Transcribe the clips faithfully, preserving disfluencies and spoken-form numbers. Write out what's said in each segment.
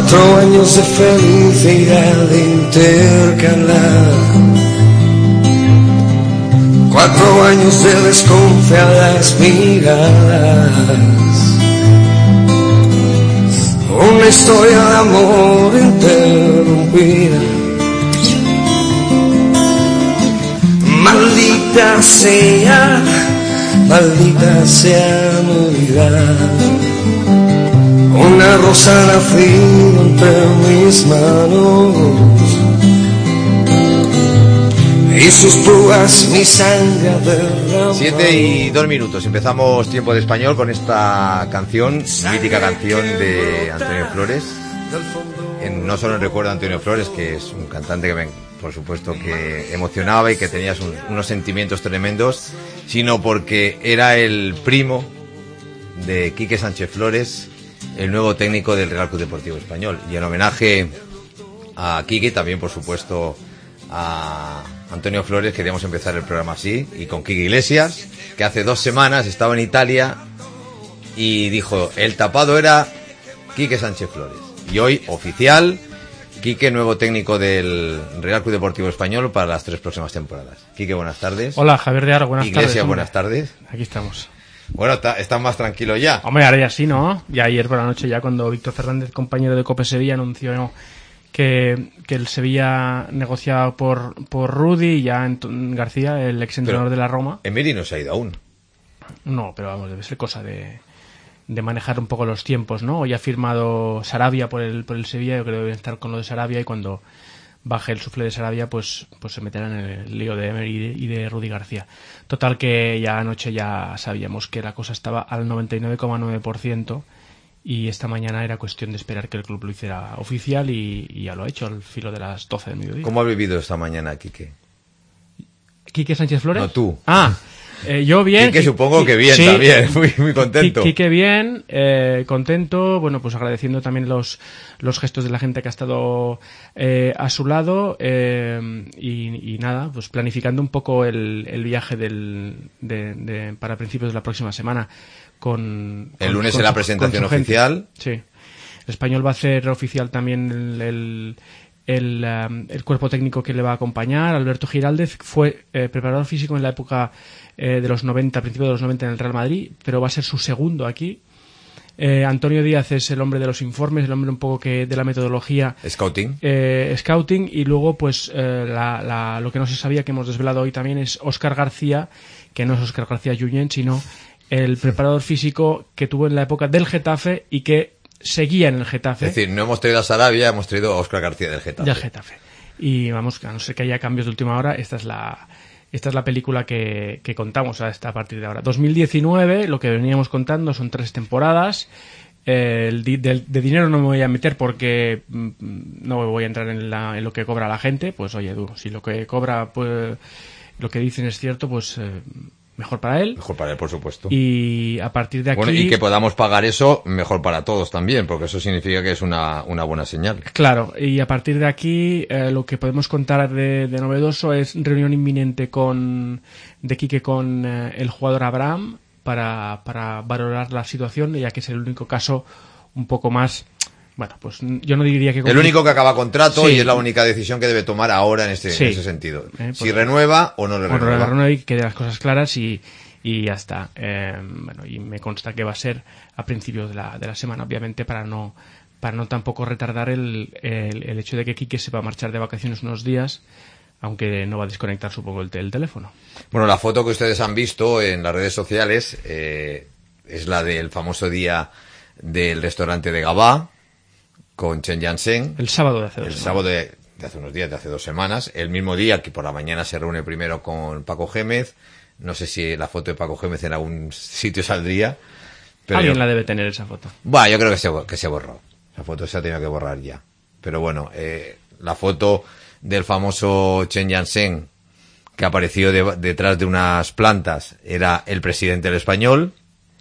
Cuatro años de felicidad intercalar, cuatro años de desconfiadas miradas, una historia de amor interrumpida. Maldita sea, maldita sea Navidad. Una rosa nacida entre mis manos y sus púas mi sangre derramó. Siete y dos minutos. Empezamos Tiempo de Español con esta canción, mítica canción de Antonio Flores. En, no solo en recuerdo a Antonio Flores, que es un cantante que me, por supuesto que emocionaba y que tenía un, unos sentimientos tremendos, sino porque era el primo de Quique Sánchez Flores, el nuevo técnico del Real Club Deportivo Español. Y en homenaje a Quique, también por supuesto a Antonio Flores, queríamos empezar el programa así, y con Quique Iglesias, que hace dos semanas estaba en Italia y dijo, el tapado era Quique Sánchez Flores. Y hoy, oficial, Quique, nuevo técnico del Real Club Deportivo Español para las tres próximas temporadas. Quique, buenas tardes. Hola, Javier de Aro, buenas Iglesias, tardes. Iglesias, buenas tardes. Aquí estamos. Bueno, está, estás más tranquilo ya. Hombre, ahora ya sí, ¿no? Ya ayer por la noche, ya cuando Víctor Fernández, compañero de Cope Sevilla, anunció que, que el Sevilla negociaba por, por Rudy y ya Ant- García, el exentrenador de la Roma. Emery no se ha ido aún. No, pero vamos, debe ser cosa de, de manejar un poco los tiempos, ¿no? Hoy ha firmado Sarabia por el, por el Sevilla, yo creo que deben estar con lo de Sarabia, y cuando baje el sufle de Sarabia, pues, pues se meterán en el lío de Emery y de Rudy García. Total, que ya anoche ya sabíamos que la cosa estaba al noventa y nueve coma nueve por ciento y esta mañana era cuestión de esperar que el club lo hiciera oficial y, y ya lo ha hecho al filo de las doce del mediodía. ¿Cómo has vivido esta mañana, Quique? ¿Quique Sánchez Flores? No, tú. Ah, eh, yo bien. Quique supongo que bien, sí, también, muy, muy contento. Quique bien, eh, contento, bueno, pues agradeciendo también los, los gestos de la gente que ha estado eh, a su lado eh, y, y nada, pues planificando un poco el, el viaje del, de, de, para principios de la próxima semana. Con, el con, lunes con en la su, presentación oficial. Sí. El Español va a hacer oficial también el... el El, um, el cuerpo técnico que le va a acompañar. Alberto Giraldez fue eh, preparador físico en la época eh, de los noventa, principios de los noventa en el Real Madrid, pero va a ser su segundo aquí. Eh, Antonio Díaz es el hombre de los informes, el hombre un poco que de la metodología. Scouting. Eh, scouting, y luego pues eh, la, la, lo que no se sabía, que hemos desvelado hoy también, es Óscar García, que no es Óscar García Junyent, sino el preparador físico que tuvo en la época del Getafe y que seguía en el Getafe. Es decir, no hemos traído a Sarabia, hemos traído a Óscar García del Getafe. Del Getafe. Y vamos, a no ser que haya cambios de última hora, esta es la esta es la película que, que contamos hasta a partir de ahora. dos mil diecinueve, lo que veníamos contando son tres temporadas. Eh, el di, de, de dinero no me voy a meter porque mm, no voy a entrar en, la, en lo que cobra la gente. Pues oye, tú, si lo que cobra, pues lo que dicen es cierto, pues... Eh, mejor para él. Mejor para él, por supuesto. Y a partir de aquí... Bueno, y que podamos pagar eso, mejor para todos también, porque eso significa que es una, una buena señal. Claro, y a partir de aquí eh, lo que podemos contar de, de novedoso es reunión inminente con de Quique con eh, el jugador Abraham para, para valorar la situación, ya que es el único caso un poco más... Bueno, pues yo no diría que... El único que acaba contrato, sí, y es la única decisión que debe tomar ahora en, este, sí, en ese sentido. Eh, si renueva o no le renueva. Bueno, renueva y que dé las cosas claras y, y ya está. Eh, bueno, y me consta que va a ser a principios de la, de la semana, obviamente, para no para no tampoco retardar el, el, el hecho de que Quique se va a marchar de vacaciones unos días, aunque no va a desconectar, supongo, el, el teléfono. Bueno, la foto que ustedes han visto en las redes sociales eh, es la del famoso día del restaurante de Gabá, con Chen Yansen. El sábado de hace dos El semanas. sábado de, de hace unos días, de hace dos semanas. El mismo día que por la mañana se reúne primero con Paco Gémez. No sé si la foto de Paco Gémez en algún sitio saldría. Pero Alguien yo, la debe tener esa foto. Bueno, yo creo que se, que se borró. La foto se ha tenido que borrar ya. Pero bueno, eh, la foto del famoso Chen Yansen, que apareció de, detrás de unas plantas, era el presidente del Español,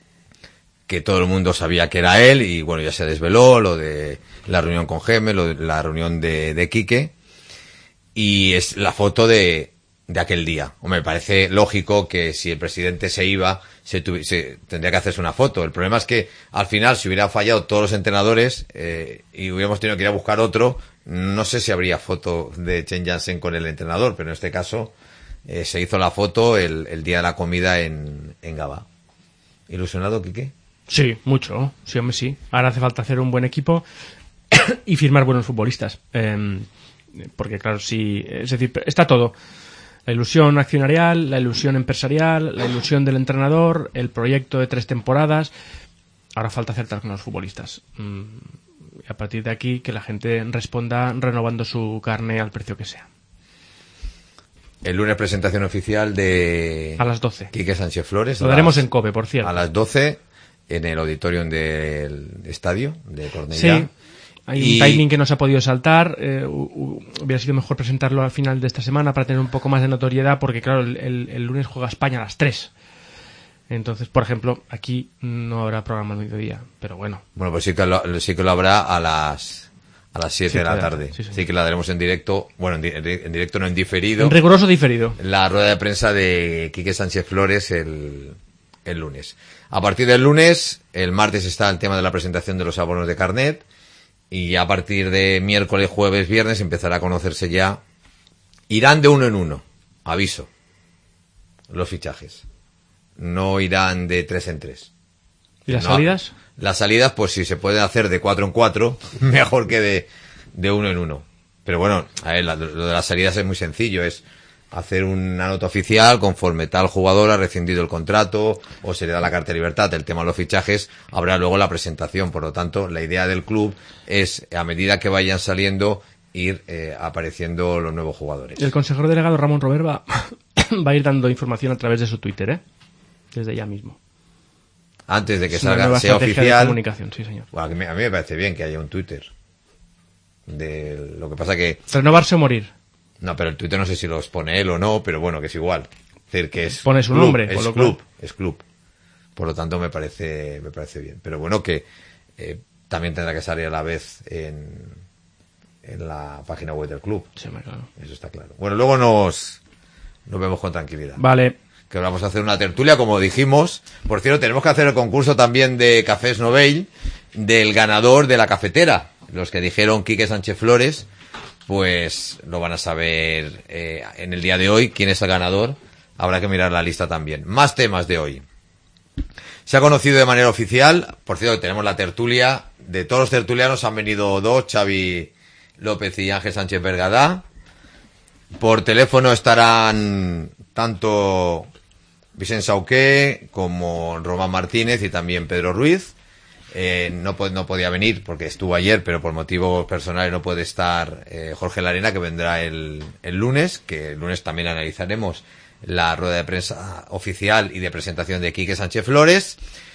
que todo el mundo sabía que era él, y bueno, ya se desveló lo de la reunión con Gémez, lo de la reunión de, de Quique, y es la foto de de aquel día. Me parece lógico que si el presidente se iba, se, tuvi- se tendría que hacerse una foto. El problema es que al final, si hubiera fallado todos los entrenadores eh, y hubiéramos tenido que ir a buscar otro, no sé si habría foto de Chen Jansen con el entrenador, pero en este caso eh, se hizo la foto el, el día de la comida en, en Gabá. ¿Ilusionado, Quique? Sí, mucho. Sí, hombre, sí. Ahora hace falta hacer un buen equipo y firmar buenos futbolistas. Eh, porque, claro, sí. Es decir, está todo. La ilusión accionarial, la ilusión empresarial, la ilusión del entrenador, el proyecto de tres temporadas. Ahora falta acertar con los futbolistas. Mm, y a partir de aquí, que la gente responda renovando su carne al precio que sea. El lunes presentación oficial de... A las doce. Quique Sánchez Flores. Lo a daremos las- en COPE, por cierto. A las doce en el auditorium del estadio de Cornellá. Sí. Hay Y- un timing que no se ha podido saltar. Eh, hu- hu- hubiera sido mejor presentarlo al final de esta semana para tener un poco más de notoriedad, porque claro, el, el- el lunes juega España a las tres. Entonces, por ejemplo, aquí no habrá programa al mediodía, pero bueno. Bueno, pues sí que lo, sí que lo habrá a las a las siete de la tarde. Sí, sí. Sí que la daremos en directo, bueno, en, di- en directo no, en diferido. En riguroso diferido. La rueda de prensa de Quique Sánchez Flores el, el lunes. A partir del lunes, el martes está el tema de la presentación de los abonos de carnet. Y a partir de miércoles, jueves, viernes empezará a conocerse ya. Irán de uno en uno, aviso, los fichajes. No irán de tres en tres. ¿Y las No, salidas? Las salidas, pues si se pueden hacer de cuatro en cuatro, mejor que de, de uno en uno. Pero bueno, a ver, la- lo de las salidas es muy sencillo, es hacer una nota oficial conforme tal jugador ha rescindido el contrato o se le da la carta de libertad. El tema de los fichajes habrá luego la presentación. Por lo tanto, la idea del club es, a medida que vayan saliendo, ir eh, apareciendo los nuevos jugadores. El consejero delegado Ramón Robert va, va a ir dando información a través de su Twitter, ¿eh? Desde ya mismo. Antes de que Es una salga, nueva sea estrategia de oficial. comunicación, sí, señor. Bueno, a, mí, a mí me parece bien que haya un Twitter. De, lo que pasa que... Renovarse o morir. No, pero el Twitter no sé si los pone él o no, pero bueno, que es igual. Es decir, que es Pone su club, nombre, es con lo club, cual. es club. Por lo tanto, me parece me parece bien. Pero bueno, que eh, también tendrá que salir a la vez en, en la página web del club. Sí, hombre, claro. Eso está claro. Bueno, luego nos, nos vemos con tranquilidad. Vale. Que vamos a hacer una tertulia, como dijimos. Por cierto, tenemos que hacer el concurso también de Cafés Novell del ganador de la cafetera. Los que dijeron Quique Sánchez Flores, pues lo van a saber eh, en el día de hoy quién es el ganador. Habrá que mirar la lista también. Más temas de hoy. Se ha conocido de manera oficial, por cierto, que tenemos la tertulia. De todos los tertulianos han venido dos, Xavi López y Ángel Sánchez Bergadá. Por teléfono estarán tanto Vicente Sauqué como Román Martínez y también Pedro Ruiz. Eh, no, po- no podía venir porque estuvo ayer, pero por motivos personales no puede estar eh, Jorge Larena, que vendrá el, el lunes, que el lunes también analizaremos la rueda de prensa oficial y de presentación de Quique Sánchez Flores.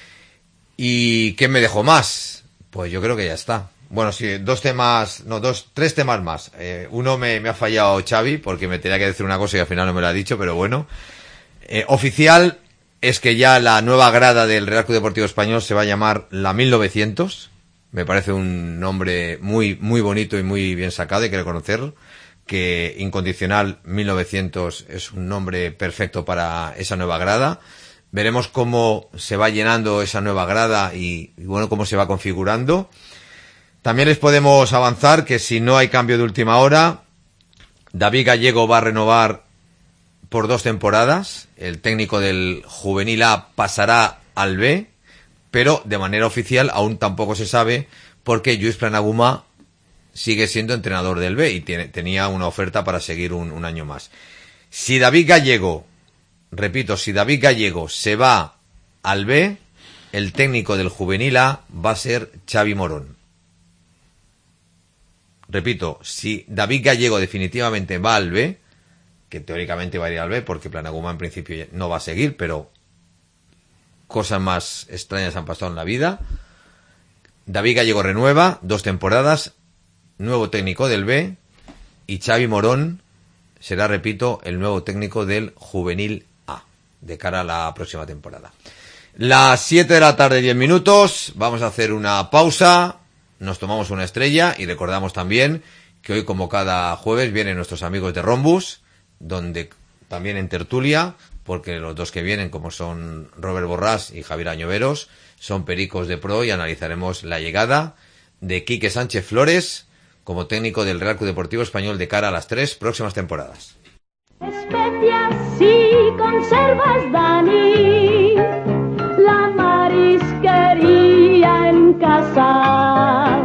¿Y qué me dejó más? Pues yo creo que ya está. Bueno, sí, dos temas, no, dos, tres temas más. Eh, uno me, me ha fallado Xavi porque me tenía que decir una cosa y al final no me lo ha dicho, pero bueno. Eh, oficial es que ya la nueva grada del Real Club Deportivo Español se va a llamar la mil novecientos. Me parece un nombre muy, muy bonito y muy bien sacado, hay que reconocerlo. Que Incondicional mil novecientos es un nombre perfecto para esa nueva grada. Veremos cómo se va llenando esa nueva grada y, y bueno, cómo se va configurando. También les podemos avanzar que si no hay cambio de última hora, David Gallego va a renovar por dos temporadas. El técnico del Juvenil A pasará al B, pero de manera oficial aún tampoco se sabe porque Lluís Planagumà sigue siendo entrenador del B y tiene, tenía una oferta para seguir un, un año más. Si David Gallego, repito, si David Gallego se va al B, el técnico del Juvenil A va a ser Xavi Morón. Repito, si David Gallego definitivamente va al B, que teóricamente va a ir al B porque Planagumà en principio no va a seguir, pero cosas más extrañas han pasado en la vida. David Gallego renueva, dos temporadas, nuevo técnico del B, y Xavi Morón será, repito, el nuevo técnico del Juvenil A, de cara a la próxima temporada. Las siete de la tarde, diez minutos, vamos a hacer una pausa, nos tomamos una estrella y recordamos también que hoy, como cada jueves, vienen nuestros amigos de Rhombus, donde también en tertulia, porque los dos que vienen, como son Robert Borrás y Javier Añoveros, son pericos de pro y analizaremos la llegada de Quique Sánchez Flores como técnico del Real Club Deportivo Español de cara a las tres próximas temporadas. Especias y conservas, Dani, la marisquería en casa.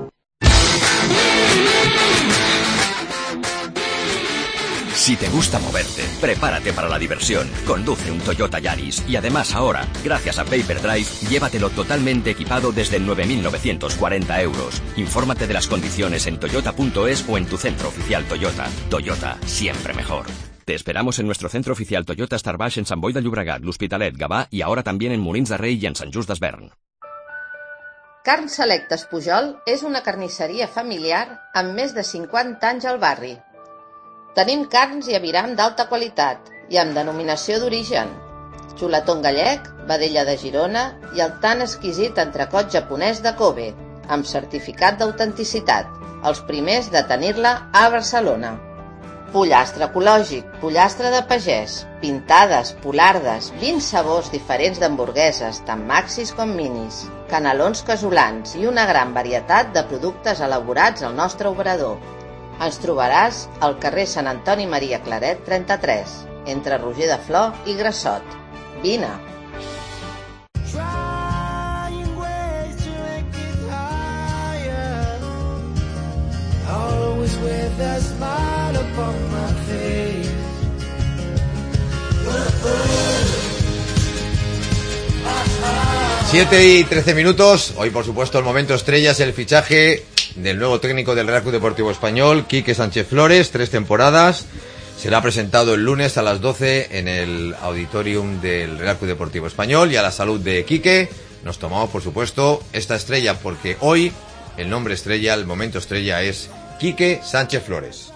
Si te gusta moverte, prepárate para la diversión. Conduce un Toyota Yaris y además ahora, gracias a Paper Drive, llévatelo totalmente equipado desde nueve mil novecientos cuarenta euros. Infórmate de las condiciones en toyota punto es o en tu centro oficial Toyota. Toyota, siempre mejor. Te esperamos en nuestro centro oficial Toyota Star Baix en Sant Boi de Llobregat, l'Hospitalet, Gavà y ahora también en Molins de Rei y en Sant Just d'Esvern. Carn Selectes Pujol és una carnisseria familiar amb més de cinquanta anys al barri. Tenim carns i aviram d'alta qualitat i amb denominació d'origen. Xuletón gallec, vedella de Girona i el tan exquisit entrecot japonès de Kobe, amb certificat d'autenticitat, els primers de tenir-la a Barcelona. Pollastre ecològic, pollastre de pagès, pintades, polardes, vint sabors diferents d'hamburgueses, tant maxis com minis, canelons casolans i una gran varietat de productes elaborats al nostre obrador. Ens trobaràs al carrer Sant Antoni Maria Claret trenta-tres, entre Roger de Flor i Grassot. Vine! siete y trece minutos. Hoy, por supuesto, el momento estrella es el fichaje del nuevo técnico del Real Club Deportivo Español, Quique Sánchez Flores, tres temporadas. Será presentado el lunes a las doce en el auditorium del Real Club Deportivo Español. Y a la salud de Quique nos tomamos, por supuesto, esta estrella, porque hoy el nombre estrella, el momento estrella es Quique Sánchez Flores.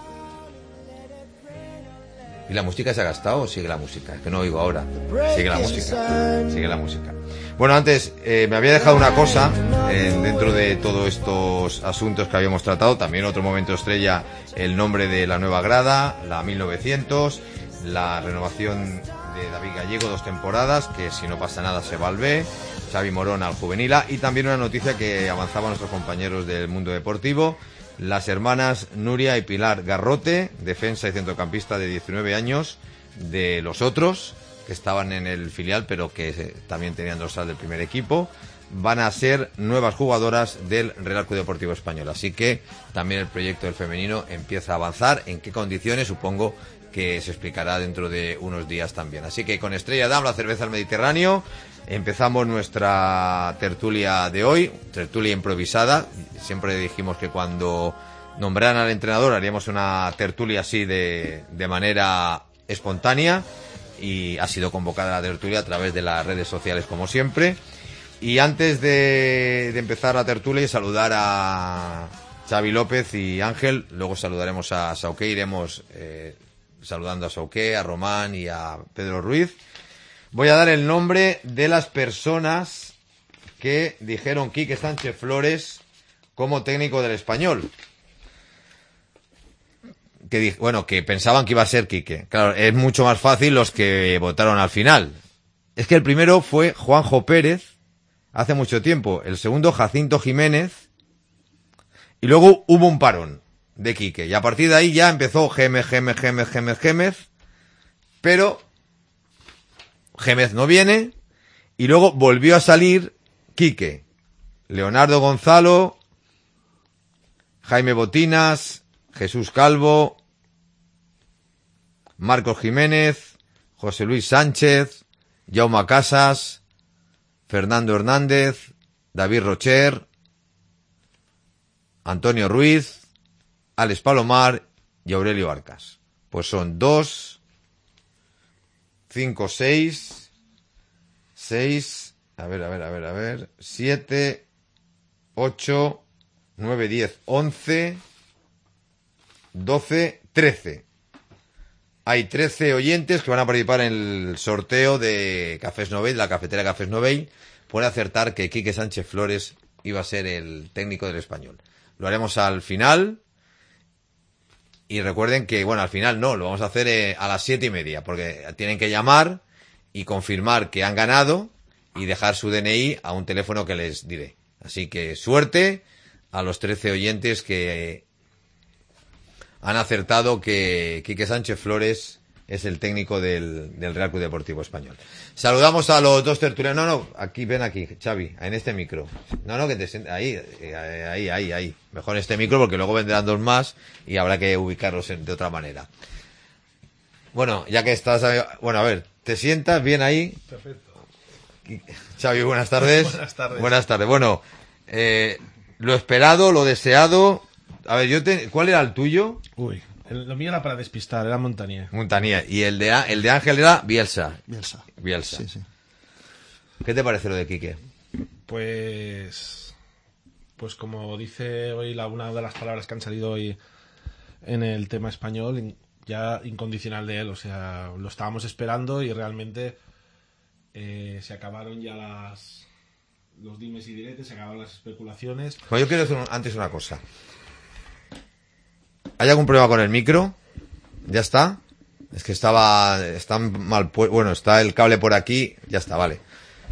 ¿Y la música se ha gastado o sigue la música? Es que no oigo ahora. Sigue la música. Sigue la música. Bueno, antes eh, me había dejado una cosa eh, dentro de todos estos asuntos que habíamos tratado. También otro momento estrella, el nombre de la nueva grada, la mil novecientos, la renovación de David Gallego, dos temporadas, que si no pasa nada se va al B, Xavi Morón al juvenil A, y también una noticia que avanzaban nuestros compañeros del mundo deportivo. Las hermanas Nuria y Pilar Garrote, defensa y centrocampista de diecinueve años, de los otros, que estaban en el filial, pero que también tenían dorsal del primer equipo, van a ser nuevas jugadoras del Real Club Deportivo Español. Así que también el proyecto del femenino empieza a avanzar. ¿En qué condiciones? Supongo que se explicará dentro de unos días también. Así que con Estrella Damm, la cerveza del Mediterráneo, empezamos nuestra tertulia de hoy, tertulia improvisada. Siempre dijimos que cuando nombraran al entrenador haríamos una tertulia así de, de manera espontánea, y ha sido convocada la tertulia a través de las redes sociales, como siempre. Y antes de, de empezar la tertulia y saludar a Xavi López y Ángel, luego saludaremos a Sauqué, iremos eh, saludando a Sauqué, a Román y a Pedro Ruiz. Voy a dar el nombre de las personas que dijeron Quique Sánchez Flores como técnico del Español. Que bueno, que pensaban que iba a ser Quique. Claro, es mucho más fácil los que votaron al final. Es que el primero fue Juanjo Pérez, hace mucho tiempo. El segundo, Jacinto Jiménez. Y luego hubo un parón de Quique. Y a partir de ahí ya empezó Gémez, Gémez, Gémez, Gémez, Gémez. Pero Gémez no viene. Y luego volvió a salir Quique. Leonardo Gonzalo, Jaime Botinas, Jesús Calvo, Marcos Jiménez, José Luis Sánchez, Jaume Casas, Fernando Hernández, David Rocher, Antonio Ruiz, Alex Palomar y Aurelio Arcas. Pues son dos, cinco, seis, seis, a ver, a ver, a ver, a ver, siete, ocho, nueve, diez, once, doce, trece. Hay trece oyentes que van a participar en el sorteo de Cafés Novell, la cafetera Cafés Novell, por acertar que Quique Sánchez Flores iba a ser el técnico del Español. Lo haremos al final. Y recuerden que, bueno, al final no, lo vamos a hacer eh, a las siete y media, porque tienen que llamar y confirmar que han ganado y dejar su D N I a un teléfono que les diré. Así que suerte a los trece oyentes que eh, han acertado que Quique Sánchez Flores es el técnico del, del Real Club Deportivo Español. Saludamos a los dos tertulianos. No, no, aquí, ven aquí, Xavi, en este micro. No, no, que te sientes ahí, ahí, ahí, ahí. Mejor en este micro porque luego vendrán dos más y habrá que ubicarlos en, de otra manera. Bueno, ya que estás, bueno, a ver, ¿te sientas bien ahí? Perfecto. Xavi, buenas tardes. Buenas tardes. Buenas tardes. Bueno, eh, lo esperado, lo deseado. A ver, yo te, ¿cuál era el tuyo? Uy, el, lo mío era para despistar, era Montañés. Montañés. Y el de, el de Ángel era Bielsa. Bielsa. Bielsa. Sí, sí. ¿Qué te parece lo de Quique? Pues, pues como dice hoy la, una de las palabras que han salido hoy en el tema español, ya incondicional de él. O sea, lo estábamos esperando y realmente eh, se acabaron ya las los dimes y diretes, se acabaron las especulaciones. Bueno, yo quiero decir antes una cosa. ¿Hay algún problema con el micro? ¿Ya está? Es que estaba, está mal puesto. Bueno, está el cable por aquí. Ya está, vale.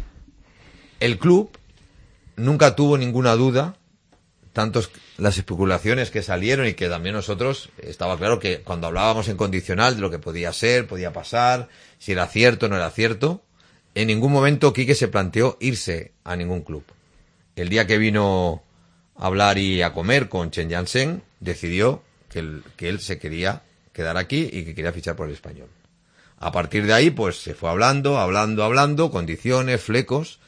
El club nunca tuvo ninguna duda, tantos las especulaciones que salieron y que también nosotros, estaba claro que cuando hablábamos en condicional de lo que podía ser, podía pasar, si era cierto o no era cierto, en ningún momento Quique se planteó irse a ningún club. El día que vino a hablar y a comer con Chen Yansen, decidió que él, que él se quería quedar aquí y que quería fichar por el Español. A partir de ahí, pues se fue hablando, hablando, hablando, condiciones, flecos,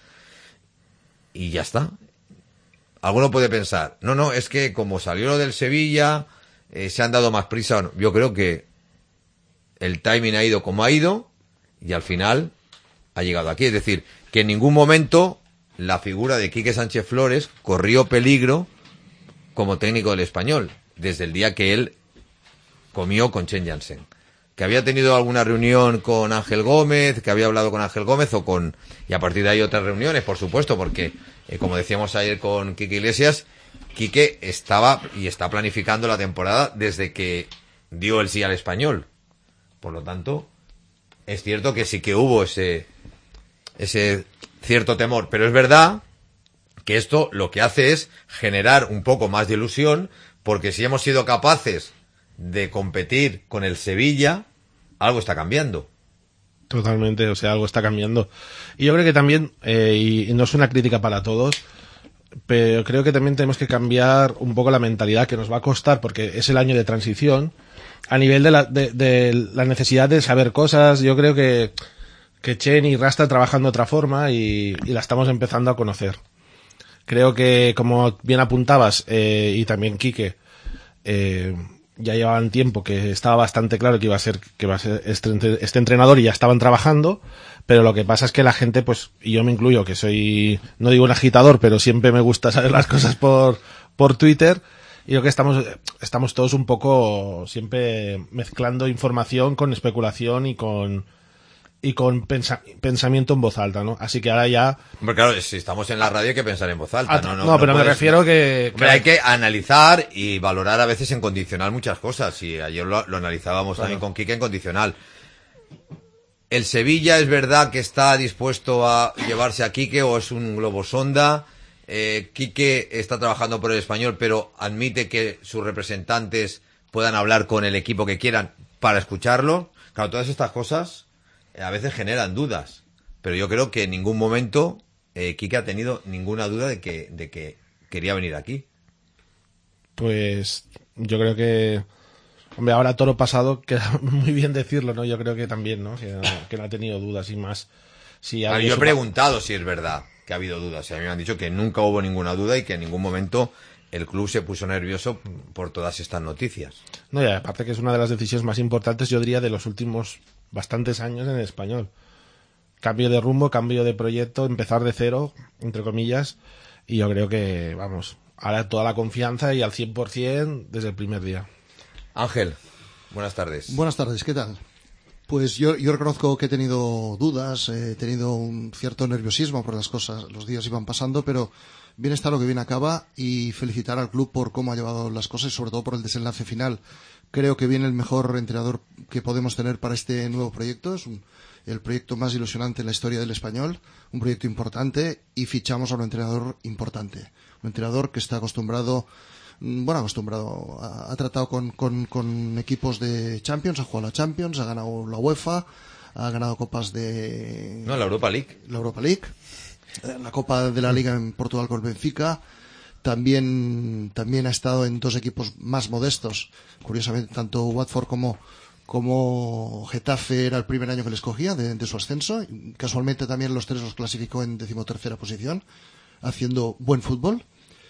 y ya está. Alguno puede pensar, no, no, es que como salió lo del Sevilla, eh, se han dado más prisa. Yo creo que el timing ha ido como ha ido y al final ha llegado aquí. Es decir, que en ningún momento la figura de Quique Sánchez Flores corrió peligro como técnico del Español, desde el día que él comió con Chen Yansen. Que había tenido alguna reunión con Ángel Gómez, que había hablado con Ángel Gómez o con... Y a partir de ahí otras reuniones, por supuesto, porque, eh, como decíamos ayer con Quique Iglesias, Quique estaba y está planificando la temporada desde que dio el sí al Español. Por lo tanto, es cierto que sí que hubo ese, ese cierto temor, pero es verdad que esto lo que hace es generar un poco más de ilusión, porque si hemos sido capaces de competir con el Sevilla, algo está cambiando. Totalmente, o sea, algo está cambiando. Y yo creo que también, eh, y no es una crítica para todos, pero creo que también tenemos que cambiar un poco la mentalidad, que nos va a costar, porque es el año de transición, a nivel de la, de, de la necesidad de saber cosas. Yo creo que, que Chen y Rasta trabajan de otra forma y, y la estamos empezando a conocer. Creo que, como bien apuntabas, eh, y también Quique, eh, ya llevaban tiempo que estaba bastante claro que iba a ser que iba a ser este, este entrenador y ya estaban trabajando, pero lo que pasa es que la gente, pues, y yo me incluyo, que soy, no digo un agitador, pero siempre me gusta saber las cosas por, por Twitter, y creo que estamos, estamos todos un poco siempre mezclando información con especulación y con, y con pensa, pensamiento en voz alta, ¿no? Así que ahora ya... Hombre, claro, si estamos en la radio hay que pensar en voz alta. Ah, no, no, no, pero no me puedes, refiero que... Hombre, que... hay que analizar y valorar a veces en condicional muchas cosas. Y ayer lo, lo analizábamos claro. También con Quique en condicional. ¿El Sevilla es verdad que está dispuesto a llevarse a Quique o es un globo sonda? Eh, Quique está trabajando por el Español, pero admite que sus representantes puedan hablar con el equipo que quieran para escucharlo. Claro, todas estas cosas a veces generan dudas, pero yo creo que en ningún momento eh, Quique ha tenido ninguna duda de que, de que quería venir aquí. Pues yo creo que, hombre, ahora toro pasado queda muy bien decirlo, ¿no? Yo creo que también, ¿no? Que, que no ha tenido dudas y más. Si claro, yo he preguntado si es verdad que ha habido dudas, y a mí me han dicho que nunca hubo ninguna duda y que en ningún momento el club se puso nervioso por todas estas noticias. No, y aparte que es una de las decisiones más importantes, yo diría, de los últimos bastantes años en el Español. Cambio de rumbo, cambio de proyecto, empezar de cero, entre comillas, y yo creo que, vamos, ahora toda la confianza y al cien por ciento desde el primer día. Ángel, buenas tardes. Buenas tardes, ¿qué tal? Pues yo, yo reconozco que he tenido dudas, he tenido un cierto nerviosismo por las cosas, los días iban pasando, pero bien está lo que bien acaba y felicitar al club por cómo ha llevado las cosas y sobre todo por el desenlace final. creo que viene el mejor entrenador que podemos tener para este nuevo proyecto. Es un, el proyecto más ilusionante en la historia del Español, un proyecto importante, y fichamos a un entrenador importante, un entrenador que está acostumbrado, bueno, acostumbrado, ha, ha tratado con, con, con equipos de Champions, ha jugado la Champions, ha ganado la UEFA, ha ganado copas de... No, la Europa League. La Europa League, la Copa de la Liga en Portugal con el Benfica. También, también ha estado en dos equipos más modestos. Curiosamente, tanto Watford como, como Getafe era el primer año que les cogía de, de su ascenso. Casualmente también los tres los clasificó en decimotercera posición, haciendo buen fútbol.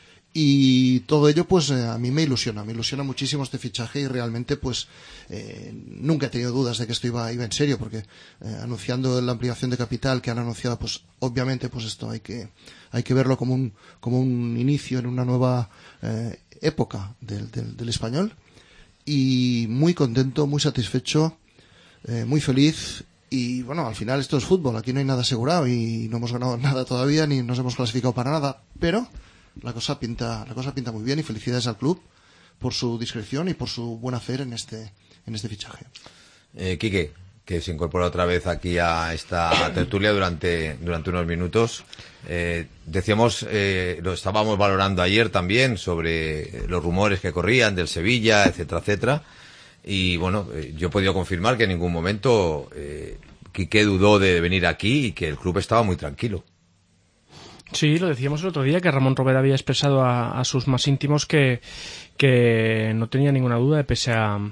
Y todo ello, pues, eh, a mí me ilusiona, me ilusiona muchísimo este fichaje, y realmente, pues, eh, nunca he tenido dudas de que esto iba, iba en serio, porque eh, anunciando la ampliación de capital que han anunciado, pues, obviamente, pues esto hay que, hay que verlo como un, como un inicio en una nueva eh, época del, del, del español. Y muy contento, muy satisfecho, eh, muy feliz. Y bueno, al final esto es fútbol, aquí no hay nada asegurado y no hemos ganado nada todavía, ni nos hemos clasificado para nada, pero la cosa pinta, la cosa pinta muy bien, y felicidades al club por su discreción y por su buen hacer en este, en este fichaje. Eh, Quique, que se incorpora otra vez aquí a esta tertulia durante, durante unos minutos. Eh, decíamos, eh, lo estábamos valorando ayer también sobre los rumores que corrían del Sevilla, etcétera, etcétera. Y bueno, eh, yo he podido confirmar que en ningún momento eh, Quique dudó de venir aquí y que el club estaba muy tranquilo. Sí, lo decíamos el otro día, que Ramón Robert había expresado a, a sus más íntimos que, que no tenía ninguna duda, de pese a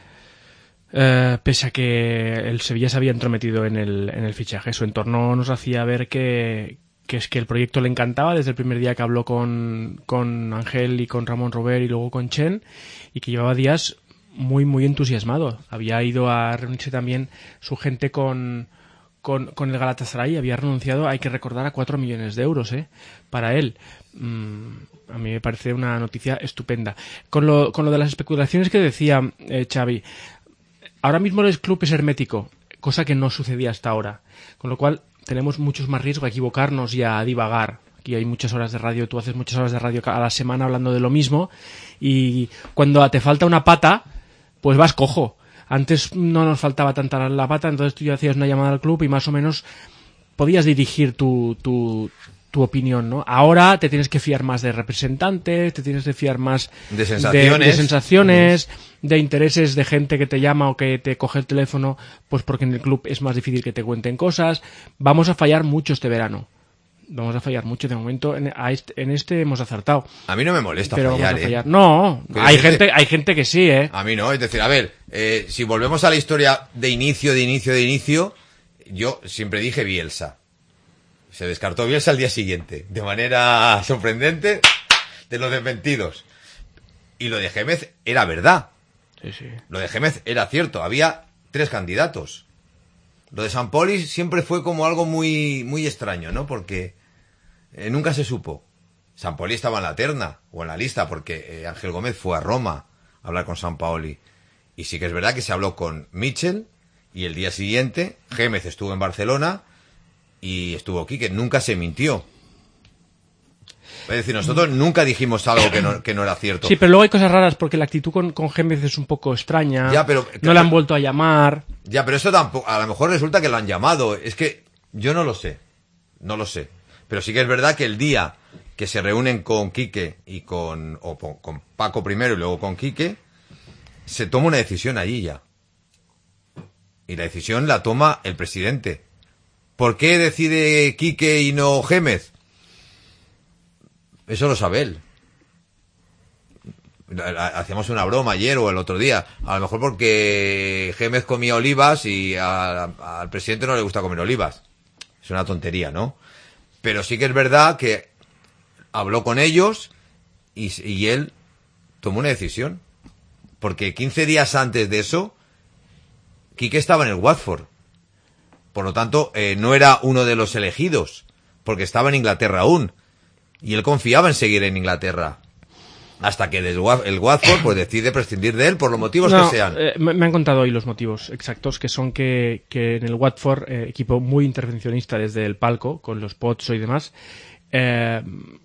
eh, pese a que el Sevilla se había entrometido en el, en el fichaje. Su entorno nos hacía ver que, que es que el proyecto le encantaba desde el primer día que habló con, con Ángel y con Ramón Robert y luego con Chen, y que llevaba días muy, muy entusiasmado. Había ido a reunirse también su gente con... Con, con el Galatasaray, había renunciado, hay que recordar, a cuatro millones de euros, ¿eh? Para él. Mm, a mí me parece una noticia estupenda. Con lo, con lo de las especulaciones que decía eh, Xavi, ahora mismo el club es hermético, cosa que no sucedía hasta ahora. Con lo cual tenemos muchos más riesgos a equivocarnos y a divagar. Aquí hay muchas horas de radio, tú haces muchas horas de radio a la semana hablando de lo mismo, y cuando te falta una pata, pues vas cojo. Antes no nos faltaba tanta la pata, entonces tú ya hacías una llamada al club y más o menos podías dirigir tu, tu, tu opinión, ¿no? Ahora te tienes que fiar más de representantes, te tienes que fiar más de sensaciones, de, de, sensaciones, mm. de intereses de gente que te llama o que te coge el teléfono, pues porque en el club es más difícil que te cuenten cosas. Vamos a fallar mucho este verano. Vamos a fallar mucho. De momento en, a este, en este hemos acertado. A mí no me molesta pero fallar, vamos a fallar. ¿eh? No, pero hay es gente, que, hay gente que sí, ¿eh? A mí no, es decir, a ver, eh, si volvemos a la historia de inicio, de inicio, de inicio, yo siempre dije Bielsa. Se descartó Bielsa al día siguiente, de manera sorprendente, de los desmentidos. Y lo de Gémez era verdad. Sí, sí. Lo de Gémez era cierto, había tres candidatos. Lo de Sampoli siempre fue como algo muy, muy extraño, ¿no? Porque Eh, nunca se supo. Sampaoli estaba en la terna o en la lista porque eh, Ángel Gómez fue a Roma a hablar con Sampaoli. Y sí que es verdad que se habló con Michel y el día siguiente Gémez estuvo en Barcelona y estuvo Quique. Nunca se mintió. Es decir, nosotros nunca dijimos algo que no, que no era cierto. Sí, pero luego hay cosas raras porque la actitud con, con Gémez es un poco extraña. Ya, pero, no le han vuelto a llamar. Ya, pero eso tampoco. A lo mejor resulta que lo han llamado. Es que yo no lo sé. No lo sé. Pero sí que es verdad que el día que se reúnen con Quique y con, o con Paco primero y luego con Quique, se toma una decisión allí ya. Y la decisión la toma el presidente. ¿Por qué decide Quique y no Gémez? Eso lo sabe él. Hacíamos una broma ayer o el otro día. A lo mejor porque Gémez comía olivas y a, a, al presidente no le gusta comer olivas. Es una tontería, ¿no? Pero sí que es verdad que habló con ellos y, y él tomó una decisión. Porque quince días antes de eso, Quique estaba en el Watford. Por lo tanto, eh, no era uno de los elegidos, porque estaba en Inglaterra aún. Y él confiaba en seguir en Inglaterra. Hasta que el Watford pues decide prescindir de él por los motivos no, que sean. Eh, me han contado hoy los motivos exactos, que son que, que en el Watford, eh, equipo muy intervencionista desde el palco, con los Pozzo y demás, eh,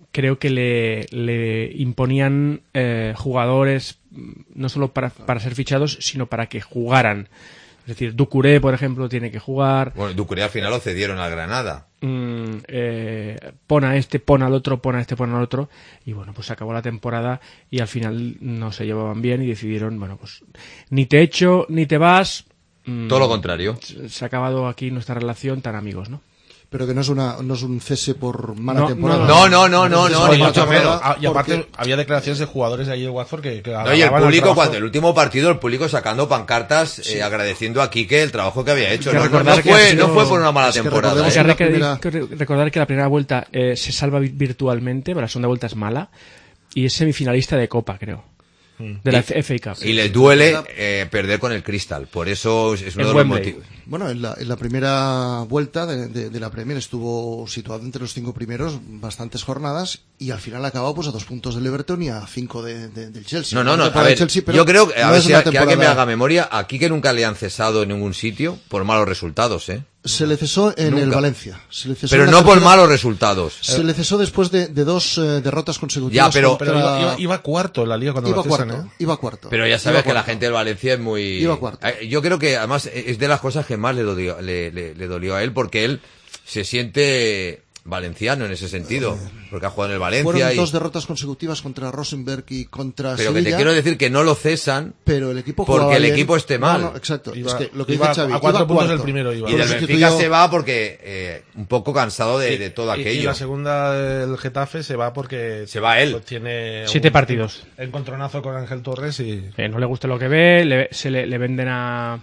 creo que le, le imponían eh, jugadores no solo para, para ser fichados, sino para que jugaran. Es decir, Doucouré, por ejemplo, tiene que jugar. Bueno, Doucouré al final lo cedieron al Granada. Mm, eh, pon a este, pon al otro, pon a este, pon al otro. Y bueno, pues se acabó la temporada y al final no se llevaban bien y decidieron, bueno, pues ni te echo, ni te vas. Mm, Todo lo contrario. Se ha acabado aquí nuestra relación tan amigos, ¿no? Pero que no es una no es un cese por mala No, temporada. No, no, no, no, no, ni mucho menos. Y aparte Porque- había declaraciones de jugadores de allí de Watford que, que No, y el alababan público, trabajo. cuando el último partido, el público sacando pancartas, eh, agradeciendo a Quique el trabajo que había hecho. Que No, no, recordar no que ha fue, sido- no fue por una mala es que temporada. recordemos ¿eh? Hay que la recordar- primera- que recordar que la primera vuelta eh, se salva vi- virtualmente, pero la segunda vuelta es mala y es semifinalista de Copa, creo. De la Y- F A Cup. Y les duele eh, perder con el Crystal. Por eso es uno En de los Wembley. motivos. Bueno, en la, en la primera vuelta de, de- de la Premier estuvo situado entre los cinco primeros bastantes jornadas y al final acabó pues a dos puntos del Everton y a cinco de, de- del Chelsea. No, no, Una no. A temporada ver, de Chelsea, pero yo creo que, a no ver es si una a- que alguien me temporada- haga memoria, a Quique nunca le han cesado en ningún sitio por malos resultados, ¿eh? Se le cesó en Nunca. el Valencia. Se le cesó Pero en la no por tercera- malos resultados. Se le cesó después de, de dos eh, derrotas consecutivas. Ya, pero- Pero contra- iba, iba- iba cuarto en la liga cuando iba lo cesan, cuarto, ¿eh? iba cuarto. Pero ya Iba sabes que la cuarto. gente del Valencia es muy... Iba cuarto. Eh, Yo creo que además es de las cosas que más le dolió, le, le- le dolió a él, porque él se siente valenciano en ese sentido, porque ha jugado en el Valencia. Fueron y- dos derrotas consecutivas contra Rosenberg y contra Pero que Sevilla. te quiero decir que no lo cesan Pero el equipo porque jugaba el bien. equipo esté mal. No, no, exacto. Iba- es que lo que iba dice Xavi, a cuatro iba puntos cuarto. del primero iba. y del Lo Benfica sustituyó- se va porque eh, un poco cansado de, de todo Y- aquello. Y la segunda del Getafe se va porque Se va él. pues tiene Siete un partidos. encontronazo con Ángel Torres y Eh, no le gusta lo que ve, le, se le, le venden a,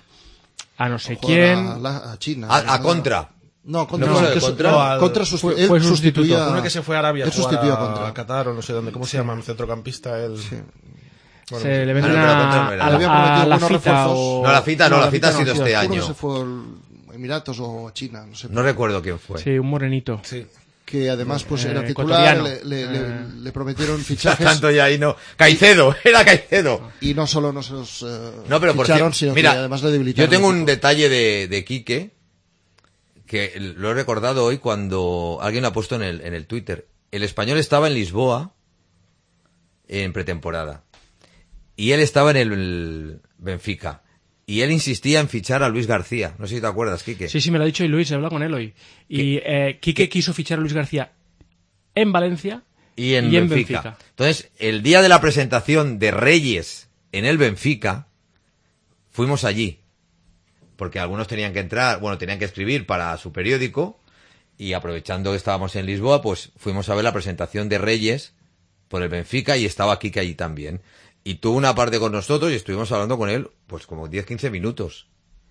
a no sé Juega quién. A, la- a China. A, a contra. No, contra. ¿No fue lo de que su- Contra? no, al- contra susti- fue- él fue sustituto. sustituía- uno que se fue a Arabia a él jugar sustituyó a, a Contra. a Qatar o no sé dónde, ¿cómo se llama? Un centrocampista, él. Bueno, Se le Ah, venden no, pero a, contra no era. a, Le habían a prometido la buenos fita refuerzos. o... No, la fita no, la fita ha sido este Uno año. se fue a Emiratos o a China, no sé. No recuerdo quién fue. Sí, un morenito. sí. Que además pues Eh, era titular, ecuatoriano. le, le- le- Eh. le prometieron fichajes Tanto ya ahí no. Caicedo, era Caicedo. y no solo no se los eh, No, pero por ficharon, cierto, sino mira, que además le debilitaron. yo tengo el un equipo. detalle de, de Quique que lo he recordado hoy cuando alguien lo ha puesto en el, en el Twitter. El Español estaba en Lisboa en pretemporada y él estaba en el Benfica y él insistía en fichar a Luis García. No sé si te acuerdas, Quique. Sí, sí, me lo ha dicho y Luis, he hablado con él hoy. Y eh, Quique quiso fichar a Luis García en Valencia Y en, y en Benfica. Benfica. Entonces, el día de la presentación de Reyes en el Benfica, fuimos allí. Porque algunos tenían que entrar, bueno, tenían que escribir para su periódico. Y aprovechando que estábamos en Lisboa, pues fuimos a ver la presentación de Reyes por el Benfica y estaba Quique allí también. Y tuvo una parte con nosotros y estuvimos hablando con él, pues como diez quince minutos.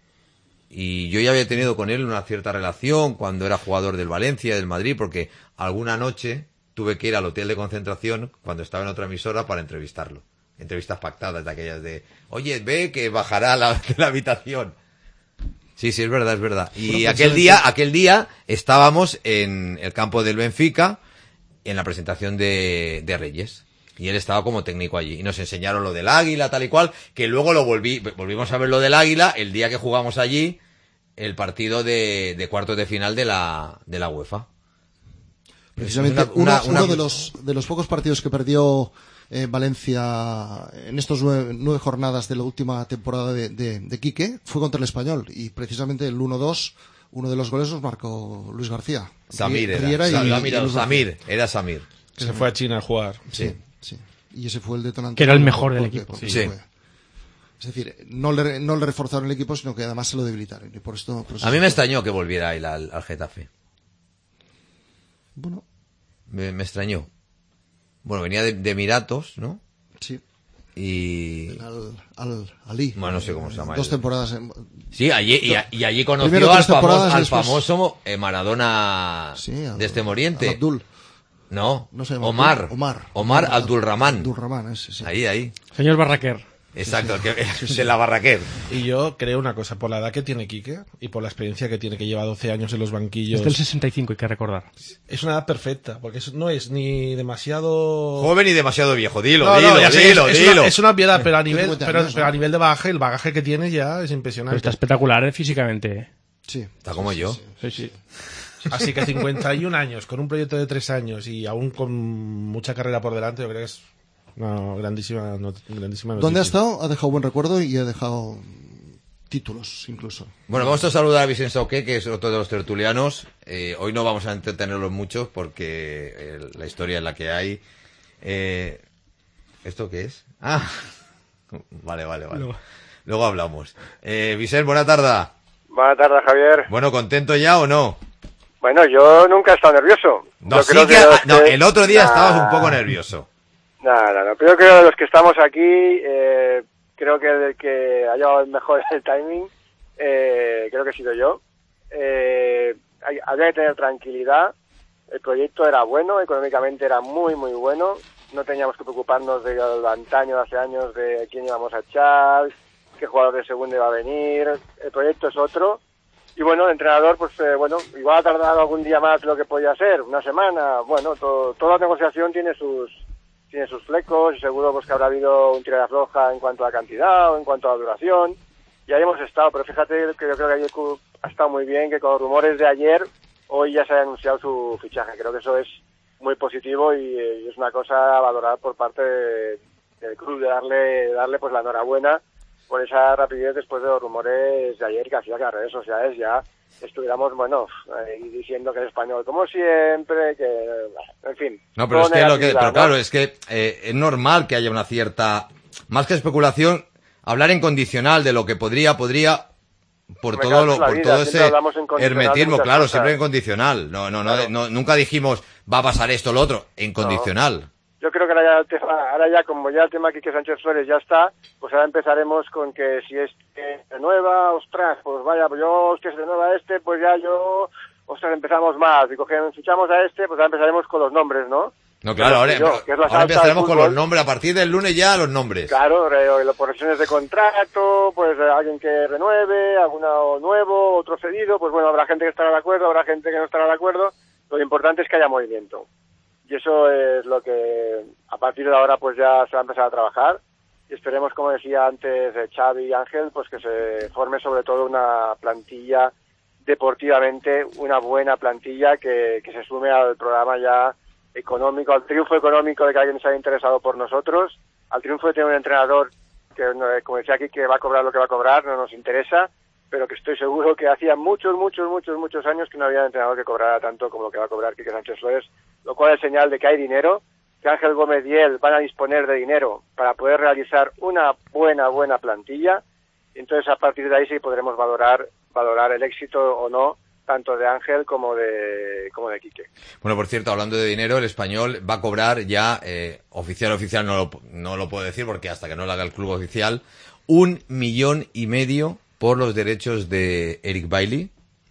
Y yo ya había tenido con él una cierta relación cuando era jugador del Valencia, del Madrid, porque alguna noche tuve que ir al hotel de concentración cuando estaba en otra emisora para entrevistarlo. Entrevistas pactadas de aquellas de, oye, ve que bajará la, de la habitación. Sí, sí, es verdad, es verdad. Y Bueno, aquel pues, día, aquel día estábamos en el campo del Benfica en la presentación de, de Reyes. Y él estaba como técnico allí. Y nos enseñaron lo del Águila, tal y cual, que luego lo volví, volvimos a ver lo del Águila el día que jugamos allí el partido de, de cuartos de final de la, de la UEFA. Precisamente Una- uno, una- uno de los de los pocos partidos que perdió eh, Valencia en estos nueve, nueve jornadas de la última temporada de, de, de Quique fue contra el Español y precisamente el uno dos, uno de los goles los marcó Luis García. Samir era. Riera y- Sa- lo ha y mirado, Luis García. Samir, era Samir. Que se fue a China a jugar. Sí. Sí. Y ese fue el detonante. Que era el por- mejor del porque- equipo. porque Sí. fue. Es decir, no le, no le reforzaron el equipo, sino que además se lo debilitaron. Y por esto, por eso A mí se me fue. extrañó que volviera él al, al Getafe. Bueno, Me, me extrañó. Bueno, venía de, de Emiratos, ¿no? sí. Y... Al, al Ali. Bueno, no sé cómo se llama Dos él. temporadas. En, Sí, allí, y, a- y allí conoció Primero al tres famoso, temporadas y al después- famoso eh, Maradona sí, al- de este Moriente. al Abdul. No, No se llama Omar. Abdul, Omar. Omar Omar Abdulrahman. Abdulrahman, ese, sí. Ahí, ahí. Señor Barraquer. Exacto, el que, de la Barraquer. Y yo creo una cosa, por la edad que tiene Quique y por la experiencia que tiene, que lleva doce años en los banquillos, Es del sesenta y cinco, hay que recordar. es una edad perfecta, porque es- no es ni demasiado... Joven y demasiado viejo. Dilo, No, no, dilo, ya sé, dilo, es, es dilo. Una, es una obviedad, pero a nivel, cincuenta pero, años, pero a ¿no? nivel de bagaje, el bagaje que tiene ya es Pero impresionante. está espectacular, ¿eh? Físicamente. ¿eh? Sí. Está como yo. Sí, sí. Así que cincuenta y un años, con un proyecto de tres años y aún con mucha carrera por delante, yo creo que es una grandísima, not- grandísima noticia. ¿Dónde ha estado? Ha dejado buen recuerdo y ha dejado títulos, incluso. Bueno, vamos a saludar a Vicente Sauqué, que es otro de los tertulianos. Eh, hoy no vamos a entretenerlos mucho porque eh, la historia es la que hay. Eh, ¿Esto qué es? Ah, vale, vale, vale. Luego, Luego hablamos. Eh, Vicente, buena tarde. Buenas tardes, Javier. Bueno, ¿contento ya o no? Bueno, yo nunca he estado nervioso. No, Yo sí creo que, que los ah, no, que- el otro día Nah, estabas un poco nervioso. Nada, no, pero yo creo que los que estamos aquí, eh, creo que el que ha llevado el mejor el timing, eh, creo que he sido yo. Eh, hay- había que tener tranquilidad. El proyecto era bueno, económicamente era muy, muy bueno. No teníamos que preocuparnos de lo antaño, de hace años, de quién íbamos a echar, qué jugador de segunda iba a venir. El proyecto es otro. Y bueno, el entrenador, pues eh, bueno, igual ha tardado algún día más de lo que podía ser, una semana. Bueno, todo, toda negociación tiene sus tiene sus flecos y seguro pues que habrá habido un tira de afloja en cuanto a cantidad o en cuanto a duración. Y ahí hemos estado, pero fíjate que yo creo que ayer ha estado muy bien, que con los rumores de ayer, hoy ya se ha anunciado su fichaje. Creo que eso es muy positivo y, eh, y es una cosa a valorar por parte de- del club, de darle, darle pues la enhorabuena por esa rapidez después de los rumores de ayer que hacía que las redes sociales ya estuviéramos, bueno, eh, diciendo que el español como siempre, que, en fin. No, pero es todo que lo que, negatividad, pero ¿no? claro, es que eh, es normal que haya una cierta, más que especulación, hablar en condicional de lo que podría, podría, por Hombre, todo claro, lo, es la por vida, todo siempre ese hablamos en condicional de hermetismo, muchas claro, cosas. siempre en condicional. No, no, no, Claro. no, nunca dijimos va a pasar esto o lo otro, en condicional. Yo creo que ahora ya, el tema- ahora ya, como ya el tema Quique Sánchez Flores ya está, pues ahora empezaremos con que si este renueva, ostras, pues vaya, pues yo, que se renueva este, pues ya yo, ostras, empezamos más. Y cogemos, fichamos a este, pues ahora empezaremos con los nombres, ¿no? No, claro, ahora, Yo, que es la ahora salsa del empezaremos con fútbol. los nombres, a partir del lunes ya los nombres. Claro, re- por revisiones de contrato, pues eh, alguien que renueve, alguno nuevo, otro cedido, pues bueno, habrá gente que estará de acuerdo, habrá gente que no estará de acuerdo. Lo importante es que haya movimiento. Y eso es lo que a partir de ahora pues ya se va a empezar a trabajar. Y esperemos, como decía antes eh, Xavi y Ángel, pues que se forme sobre todo una plantilla deportivamente, una buena plantilla que, que se sume al programa ya económico, al triunfo económico de que alguien se haya interesado por nosotros, al triunfo de tener un entrenador que, no, como decía aquí, que va a cobrar lo que va a cobrar, no nos interesa, pero que estoy seguro que hacía muchos, muchos, muchos, muchos años que no había un entrenador que cobrara tanto como lo que va a cobrar Quique Sánchez Flores, lo cual es señal de que hay dinero, que Ángel Gómez y él van a disponer de dinero para poder realizar una buena, buena plantilla, y entonces a partir de ahí sí podremos valorar, valorar el éxito o no, tanto de Ángel como de, como de Quique. Bueno, por cierto, hablando de dinero, el Español va a cobrar ya, eh, oficial, oficial, no lo, no lo puedo decir porque hasta que no lo haga el club oficial, un millón y medio por los derechos de Eric Bailly.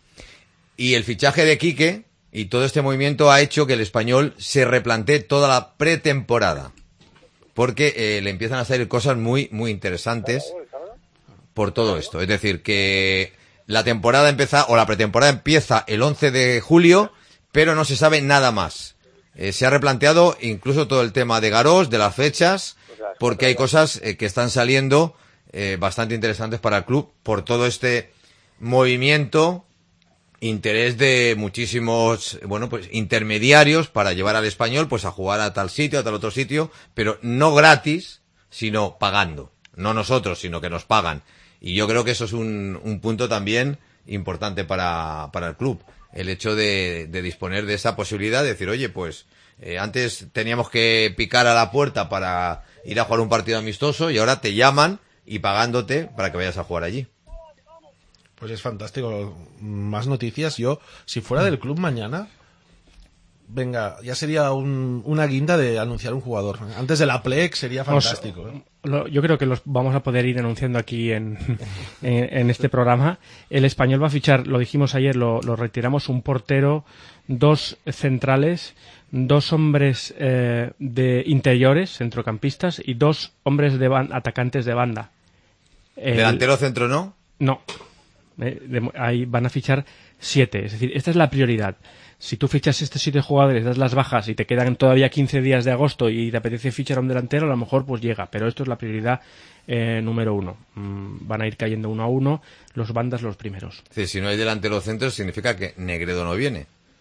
Y el fichaje de Quique y todo este movimiento ha hecho que el Español se replantee toda la pretemporada. Porque eh, le empiezan a salir cosas muy, muy interesantes por todo esto. Es decir, que la temporada empieza, o la pretemporada empieza el once de julio, pero no se sabe nada más. Eh, se ha replanteado incluso todo el tema de Garós, de las fechas, porque hay cosas eh, que están saliendo eh, bastante interesantes para el club por todo este movimiento, interés de muchísimos, bueno, pues intermediarios para llevar al Español pues a jugar a tal sitio, a tal otro sitio, pero no gratis, sino pagando. No nosotros, sino que nos pagan. Y yo creo que eso es un, un punto también importante para, para el club. El hecho de, de disponer de esa posibilidad de decir, oye, pues eh, antes teníamos que picar a la puerta para ir a jugar un partido amistoso y ahora te llaman y pagándote para que vayas a jugar allí. Pues es fantástico. Más noticias. Yo, si fuera del club mañana, venga, ya sería un, una guinda de anunciar un jugador. Antes de la Plex sería fantástico. ¿eh? Lo, yo creo que los vamos a poder ir anunciando aquí en, en, en este programa. El Español va a fichar, lo dijimos ayer, lo, lo retiramos, un portero, dos centrales, dos hombres eh, de interiores, centrocampistas, y dos hombres de ban- atacantes de banda. El- ¿Delantero centro no? No. Eh, de- ahí van a fichar siete. Es decir, esta es la prioridad. Si tú fichas estos siete jugadores, das las bajas y te quedan todavía quince días de agosto y te apetece fichar a un delantero, a lo mejor pues llega. Pero esto es la prioridad eh, número uno. Mm, van a ir cayendo uno a uno, los bandas los primeros. Sí, si no hay delantero centro significa que Negredo no viene.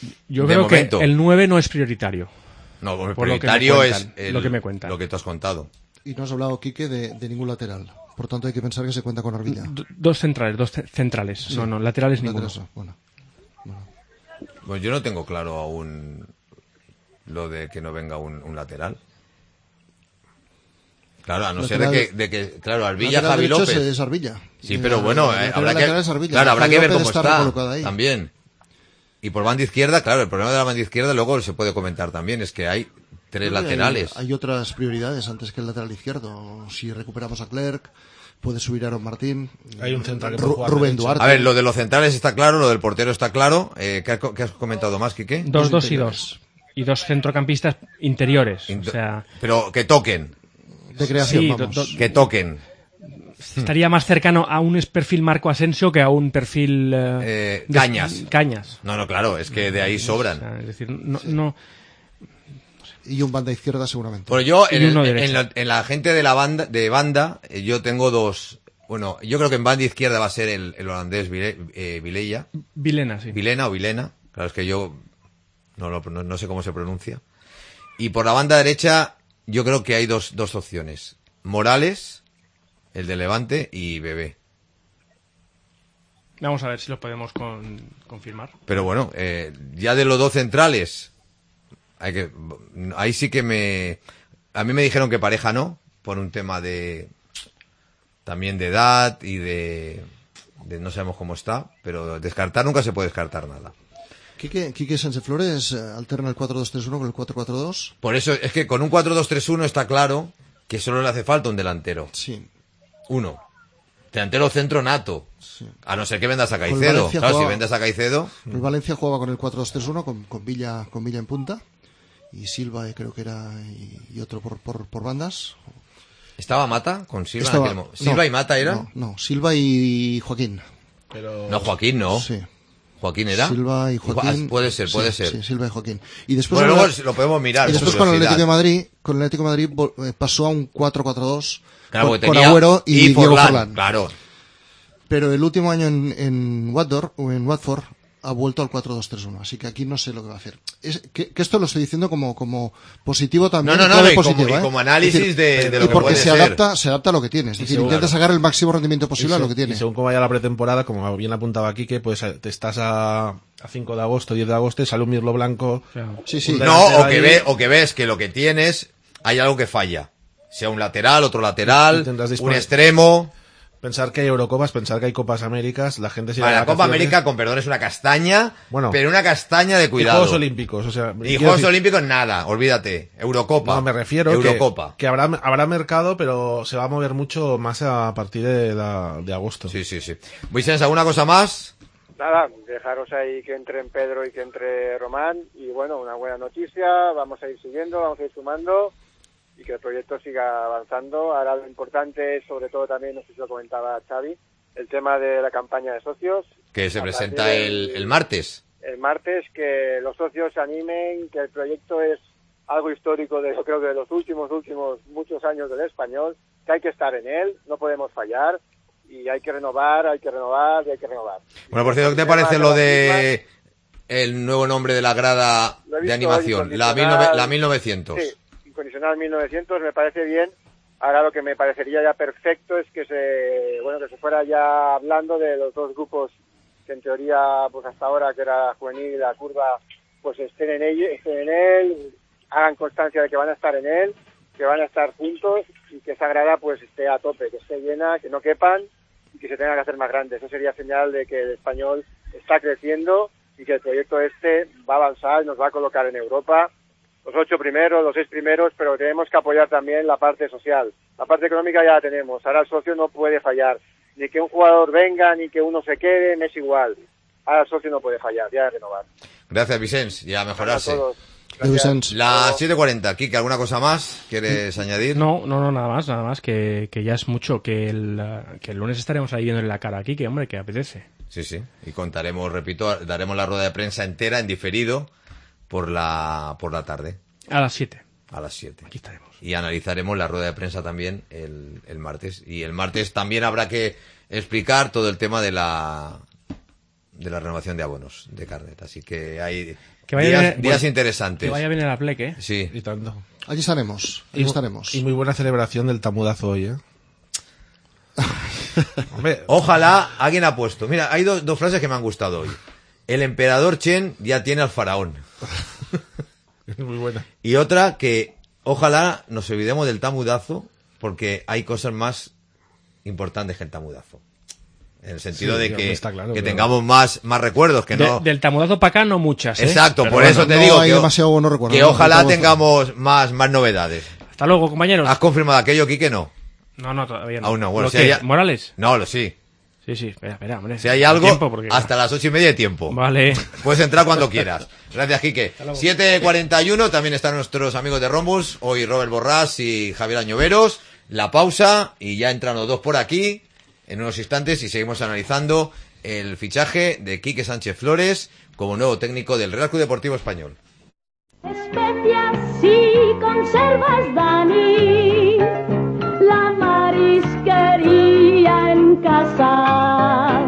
Yo de creo momento. que el nueve no es prioritario. No, el por lo que me prioritario cuentan, es el- lo que me cuentan. lo que tú has contado. Y no has hablado, Quique, de, de ningún lateral. Por tanto, hay que pensar que se cuenta con Arvilla. D- dos centrales, dos ce- centrales. Sí. No, no, laterales ninguno. Laterales, bueno. Pues yo no tengo claro aún lo de que no venga un, un lateral. Claro, a no ser de Lateral- que, de que, claro, Arvilla, Lateral Javi derecho López. Es, es Arvilla. Sí, Y pero la- bueno, la eh, lateral habrá que, lateral es Arvilla. claro, habrá Javi que ver López cómo está está, recolocado ahí. también. Y por banda izquierda, claro, el problema de la banda izquierda luego se puede comentar también, es que hay tres Creo que hay- laterales. Hay, otras prioridades antes que el lateral izquierdo. Si recuperamos a Clerc, puede subir Aaron Martín. Hay un central que Ru- puede jugar Rubén derecha. Duarte. A ver, lo de los centrales está claro, lo del portero está claro. Eh, ¿qué, has, co- qué has comentado más, Quique? Dos, dos y interiores. dos. Y dos centrocampistas interiores. Int- O sea, Pero que toquen, De creación, sí, vamos. do- do- que toquen. estaría más cercano a un es- perfil Marco Asensio que a un perfil eh, Eh, de- Cañas. Cañas. No, no, claro, es que de ahí O sobran. sea, es decir, no, no Y un banda izquierda seguramente. Pero yo, Y en, el- uno en derecho. la, en la gente de la banda, de banda, eh, yo tengo dos. Bueno, yo creo que en banda izquierda va a ser el, el holandés Vile, eh, Vilella. Vilena, sí. Vilena o Vilena. Claro, es que yo no, lo- no, no sé cómo se pronuncia. Y por la banda derecha, yo creo que hay dos, dos opciones. Morales, el de Levante, y Bebé. Vamos a ver si lo podemos con- confirmar. Pero bueno, eh, ya de los dos centrales, hay que, ahí sí que me, a mí me dijeron que Pareja no, por un tema de, también de edad y de, de no sabemos cómo está, pero descartar nunca se puede descartar nada. Quique, Quique Sánchez Flores eh, alterna el cuatro dos tres uno con el cuatro cuatro dos. Por eso es que con un cuatro dos tres uno está claro que solo le hace falta un delantero. Sí. Uno. Delantero centro nato. Sí. A no ser que vendas a Con Caicedo. Valencia Claro, si jugaba- vendas a Caicedo, El Valencia jugaba con el cuatro dos tres uno con, con Villa con Villa en punta y Silva eh, creo que era y, y otro por, por, por bandas. ¿estaba Mata con Silva? en Estaba- aquel mo- ¿Silva no, y Mata eran? No, no, Silva y Joaquín. Pero No, Joaquín no. Sí. ¿Joaquín era? Silva y Joaquín. Ah, puede ser, puede Sí, ser. Sí, Silva y Joaquín. Y después, Bueno, con luego la- lo podemos mirar. y por después con el curiosidad. Atlético de Madrid, con el Atlético de Madrid vol- eh, pasó a un cuatro cuatro dos Claro, con, porque con tenía- Agüero y, Diego Forlán, Forlán. Claro. Pero el último año en, en Watford, o en Watford ha vuelto al cuatro dos tres uno, así que aquí no sé lo que va a hacer. Es, que, que esto lo estoy diciendo como, como positivo también. No, no, no, clave y como- positivo, y ¿eh? como análisis Es decir, de- de lo y que porque puede se ser. adapta, se adapta a lo que tienes. Es decir, según- intenta sacar el máximo rendimiento Y posible a lo que seg- tiene. Y según como vaya la pretemporada, como bien apuntaba Quique, pues eh, te estás a, a cinco de agosto, diez de agosto, y sale un Mirlo Blanco. Claro. Sí, sí. un No, delantero o que, ahí. ve, o que ves que lo que tienes, hay algo que falla. Sea un lateral, otro lateral, Y tendrás un dispone- extremo. Pensar que hay Eurocopas, pensar que hay Copas Américas, la gente se irá Vale, de la Copa vacaciones. América, con perdón, es una castaña, Bueno. pero una castaña de Y cuidado. Juegos Olímpicos, o sea, Y quiero Juegos decir- Olímpicos, nada, olvídate. Eurocopa. No, me refiero Eurocopa. que, que habrá, habrá mercado, pero se va a mover mucho más a partir de, la- de agosto. Sí, sí, sí. Vicens, ¿alguna cosa más? Nada, dejaros ahí que entren Pedro y que entre Román. Y bueno, una buena noticia, vamos a ir siguiendo, vamos a ir sumando y que el proyecto siga avanzando. Ahora lo importante es, sobre todo también, no sé si lo comentaba Xavi, el tema de la campaña de socios. Que se A presenta partir el, del- el martes. El martes, que los socios se animen, que el proyecto es algo histórico de, yo creo que de los últimos, últimos muchos años del español, que hay que estar en él, no podemos fallar, y hay que renovar, hay que renovar, y hay que renovar. Bueno, por cierto, ¿qué te El tema parece de lo las de el nuevo nombre de la grada Lo he de visto animación? hoy, La, mil incondicional. nove- la mil novecientos. Sí, incondicional mil novecientos, me parece bien. Ahora lo que me parecería ya perfecto es que se, bueno, que se fuera ya hablando de los dos grupos que en teoría, pues hasta ahora, que era la juvenil y la curva, pues estén en, ello, estén en él, hagan constancia de que van a estar en él, que van a estar juntos y que esa grada pues esté a tope, que esté llena, que no quepan y que se tenga que hacer más grande. Eso sería señal de que el español está creciendo y que el proyecto este va a avanzar y nos va a colocar en Europa los ocho primeros, los seis primeros, pero tenemos que apoyar también la parte social. La parte económica ya la tenemos, ahora el socio no puede fallar. Ni que un jugador venga, ni que uno se quede, me es igual. Ahora el socio no puede fallar, ya de renovar. Gracias, Vicens, y a mejorarse. A todos. De Vicens. Las siete cuarenta, Kike, ¿alguna cosa más quieres añadir? No, no, no, nada más, nada más, que, que ya es mucho, que el, eh, que el lunes estaremos ahí viéndole la cara aquí, que hombre, que apetece. Sí, sí, y contaremos, repito, daremos la rueda de prensa entera en diferido por la, por la tarde, A las siete, a las siete. aquí estaremos. Y analizaremos la rueda de prensa también el, el martes. Y el martes también habrá que explicar todo el tema de la de la renovación de abonos de carnet. Así que hay que vaya días, bien, días bueno, interesantes. Que vaya bien a la Plec, ¿eh? Sí. Y tanto. Allí estaremos, allí y, estaremos. Y muy buena celebración del tamudazo hoy, ¿eh? Hombre, ojalá alguien ha puesto. Mira, hay do, dos frases que me han gustado hoy. El emperador Chen ya tiene al faraón. Muy buena. Y otra que ojalá nos olvidemos del tamudazo, porque hay cosas más importantes que el tamudazo. En el sentido sí, de que, claro, que pero... tengamos más, más recuerdos, que de, no... Del tamudazo para acá no muchas, ¿eh? Exacto, pero por bueno, eso te no digo hay que, demasiado buenos recuerdos, que no, ojalá no tengamos más, más novedades. Hasta luego, compañeros. ¿Has confirmado aquello, Quique? No. No, no, todavía no. Aún no. Bueno, ¿Lo si qué? hay... ¿Morales? No, lo sí. Sí, sí, espera, espera, hombre. Si hay algo, Tiempo porque... hasta las ocho y media de tiempo. Vale. Puedes entrar cuando quieras. Gracias, Quique. siete cuarenta y uno, también están nuestros amigos de Rombus, hoy Robert Borrás y Javier Añoveros. La pausa, y ya entran los dos por aquí, en unos instantes, y seguimos analizando el fichaje de Quique Sánchez Flores como nuevo técnico del Real Club Deportivo Español. Especias y conservas, Dani, la marisquería en casa.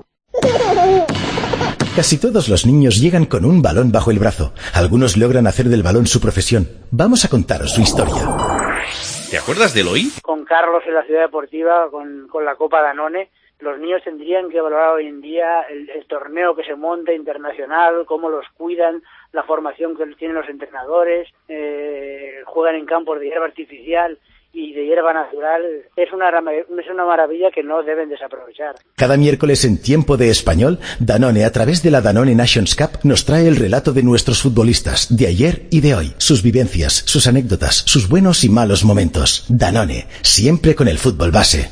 Casi todos los niños llegan con un balón bajo el brazo. Algunos logran hacer del balón su profesión. Vamos a contaros su historia. ¿Te acuerdas del hoy? Con Carlos en la Ciudad Deportiva, con, con la Copa Danone, los niños tendrían que valorar hoy en día el, el torneo que se monta internacional, cómo los cuidan, la formación que tienen los entrenadores, eh, juegan en campos de hierba artificial y de hierba natural. Es una, es una maravilla que no deben desaprovechar. Cada miércoles en Tiempo de Español, Danone, a través de la Danone Nations Cup, nos trae el relato de nuestros futbolistas, de ayer y de hoy, sus vivencias, sus anécdotas, sus buenos y malos momentos. Danone, siempre con el fútbol base.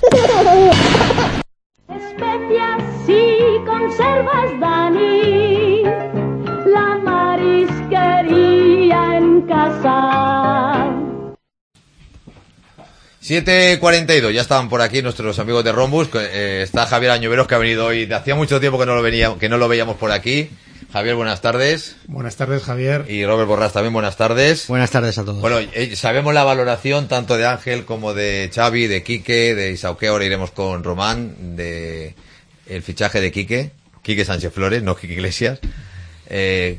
Especias y conservas, Dani, la marisquería en casa. siete cuarenta y dos, ya estaban por aquí nuestros amigos de Rombus. Eh, está Javier Añoveros, que ha venido hoy. Hacía mucho tiempo que no lo venía, que no lo veíamos por aquí. Javier, buenas tardes. Buenas tardes, Javier. Y Robert Borrás también, buenas tardes. Buenas tardes a todos. Bueno, eh, sabemos la valoración tanto de Ángel como de Xavi, de Quique, de Isauque. Ahora iremos con Román, de el fichaje de Quique. Quique Sánchez Flores, no Quique Iglesias. Eh,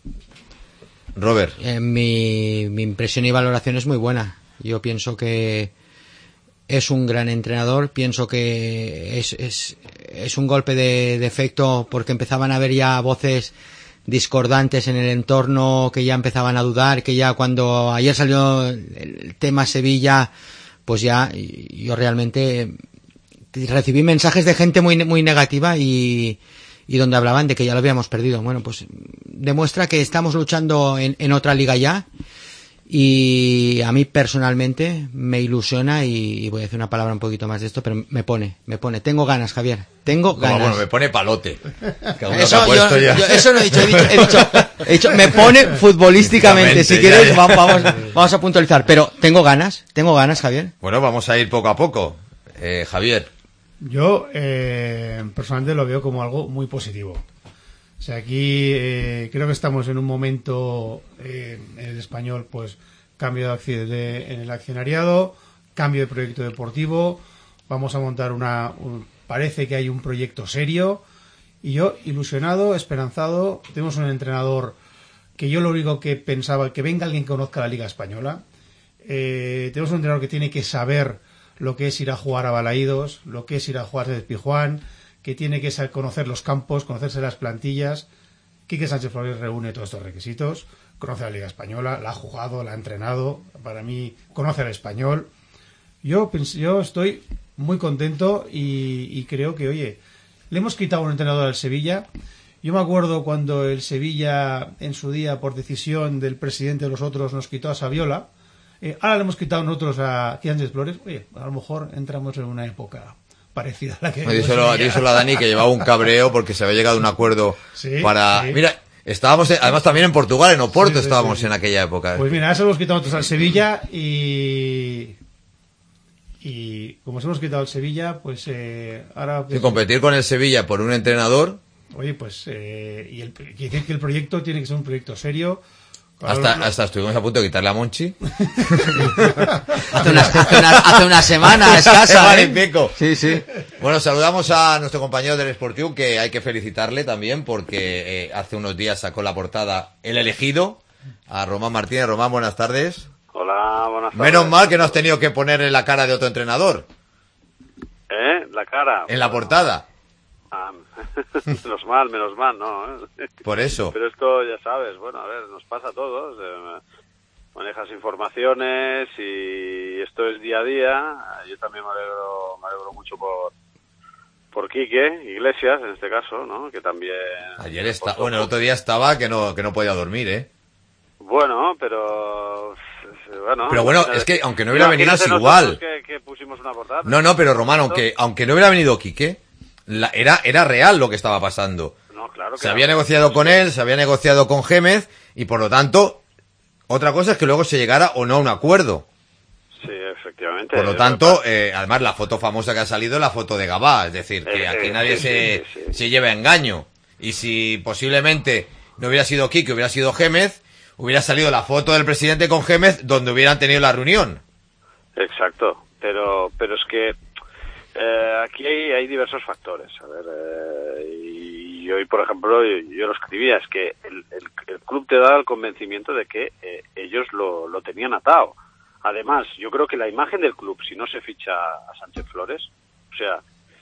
Robert. Eh, mi, mi impresión y valoración es muy buena. Yo pienso que es un gran entrenador, pienso que es, es, es un golpe de, de efecto, porque empezaban a haber ya voces discordantes en el entorno, que ya empezaban a dudar, que ya cuando ayer salió el tema Sevilla, pues ya yo realmente recibí mensajes de gente muy, muy negativa y, y donde hablaban de que ya lo habíamos perdido. Bueno, pues demuestra que estamos luchando en, en otra liga ya. Y a mí personalmente me ilusiona, y, y voy a decir una palabra un poquito más de esto, pero me pone, me pone, tengo ganas, Javier, tengo ganas. Bueno, me pone palote. Eso, yo, yo, eso no he dicho, he dicho, he dicho, he dicho me pone futbolísticamente, si quieres, ya, ya. Vamos, vamos a puntualizar, pero tengo ganas, tengo ganas, Javier. Bueno, vamos a ir poco a poco. Eh, Javier. Yo, eh, personalmente lo veo como algo muy positivo. O sea, aquí eh, creo que estamos en un momento eh, en el Español, pues cambio de, acci- de en el accionariado, cambio de proyecto deportivo, vamos a montar una, un, parece que hay un proyecto serio, y yo ilusionado, esperanzado. Tenemos un entrenador que yo lo único que pensaba, que venga alguien que conozca la Liga Española. Eh, tenemos un entrenador que tiene que saber lo que es ir a jugar a Balaídos, lo que es ir a jugar desde Pijuán, que tiene que saber conocer los campos, conocerse las plantillas. Quique Sánchez Flores reúne todos estos requisitos, conoce la Liga Española, la ha jugado, la ha entrenado, para mí conoce al español. Yo, yo estoy muy contento y, y creo que, oye, le hemos quitado un entrenador al Sevilla. Yo me acuerdo cuando el Sevilla, en su día, por decisión del presidente de los otros, nos quitó a Saviola. Eh, ahora le hemos quitado nosotros a Quique Sánchez Flores. Oye, a lo mejor entramos en una época parecida a la que... Díselo, díselo a Dani, que llevaba un cabreo porque se había llegado a un acuerdo sí, para... Sí. Mira, estábamos en, además también en Portugal, en Oporto sí, sí, estábamos sí. en aquella época. Pues mira, eso hemos quitado nosotros al Sevilla y... Y como se hemos quitado al Sevilla, pues eh, ahora... Sí, competir con el Sevilla por un entrenador... Oye, pues... Eh, y el, quiere decir que el proyecto tiene que ser un proyecto serio, Hasta, hasta estuvimos a punto de quitarle a Monchi. hace, una, hace, una, hace una semana escasa, ¿eh? Pico. Sí, sí. Bueno, saludamos a nuestro compañero del Sportiu, que hay que felicitarle también, porque eh, hace unos días sacó la portada El Elegido, a Román Martínez. Román, buenas tardes. Hola, buenas tardes. Menos mal que no has tenido que ponerle la cara de otro entrenador. ¿Eh? La cara. En la portada. Ah, menos mal, menos mal, ¿no? Por eso. Pero esto, ya sabes, bueno, a ver, nos pasa a todos. Eh, manejas informaciones y esto es día a día. Yo también me alegro, me alegro mucho por por Quique Iglesias, en este caso, ¿no? Que también... Ayer está, bueno, el otro día estaba que no que no podía dormir, ¿eh? Bueno, pero... Bueno, pero bueno, es que aunque no hubiera venido es igual. Que, que pusimos una portada, no, no, pero Román, aunque, aunque no hubiera venido Quique, la, era, era real lo que estaba pasando. No, claro que se había negociado con él, se había negociado con Gémez, y por lo tanto, otra cosa es que luego se llegara o no a un acuerdo. Sí, efectivamente. Por lo tanto, eh, además la foto famosa que ha salido es la foto de Gabá, es decir, que eh, aquí eh, nadie sí, se, sí, sí. se lleva a engaño. Y si posiblemente no hubiera sido Quique, hubiera sido Gémez, hubiera salido la foto del presidente con Gémez donde hubieran tenido la reunión. Exacto, pero pero es que eh, aquí hay, hay diversos factores. A ver, eh, y hoy, por ejemplo, yo, yo lo escribía, es que el, el, el club te da el convencimiento de que eh, ellos lo, lo tenían atado. Además, yo creo que la imagen del club, si no se ficha a Sánchez Flores, o sea,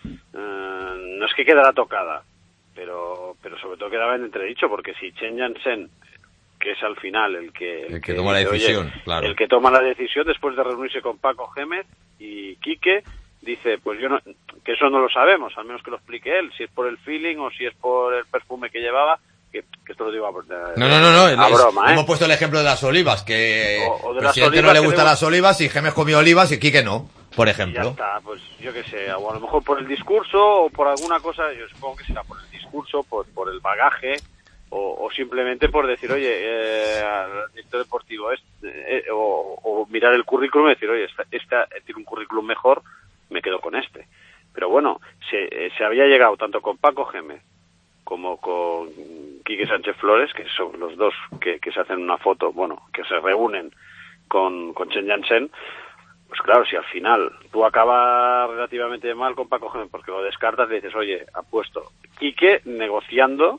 eh, no es que quedara tocada, pero pero sobre todo quedaba en entredicho, porque si Chen Jansen, que es al final el que... El, el que, que toma la decisión, oye, claro. El que toma la decisión después de reunirse con Paco Gémez y Quique, dice, pues yo no... Que eso no lo sabemos, al menos que lo explique él, si es por el feeling o si es por el perfume que llevaba, que, que esto lo digo a, a, no, no, no, no, a es, broma, ¿eh? Hemos puesto el ejemplo de las olivas, que o, o al presidente no le gustan las olivas y Gémez comió olivas y Quique no, por ejemplo. Ya está, pues yo qué sé, o a lo mejor por el discurso o por alguna cosa, yo supongo que será por el discurso, por, por el bagaje... O, o simplemente por decir, oye, eh, al director deportivo, es, eh, o, o mirar el currículum y decir, oye, esta, esta tiene un currículum mejor, me quedo con este. Pero bueno, se, eh, se había llegado tanto con Paco Gémez como con Quique Sánchez Flores, que son los dos que, que se hacen una foto, bueno, que se reúnen con, con Chen Jansen. Pues claro, si al final tú acabas relativamente mal con Paco Gémez porque lo descartas y dices, oye, apuesto. Quique negociando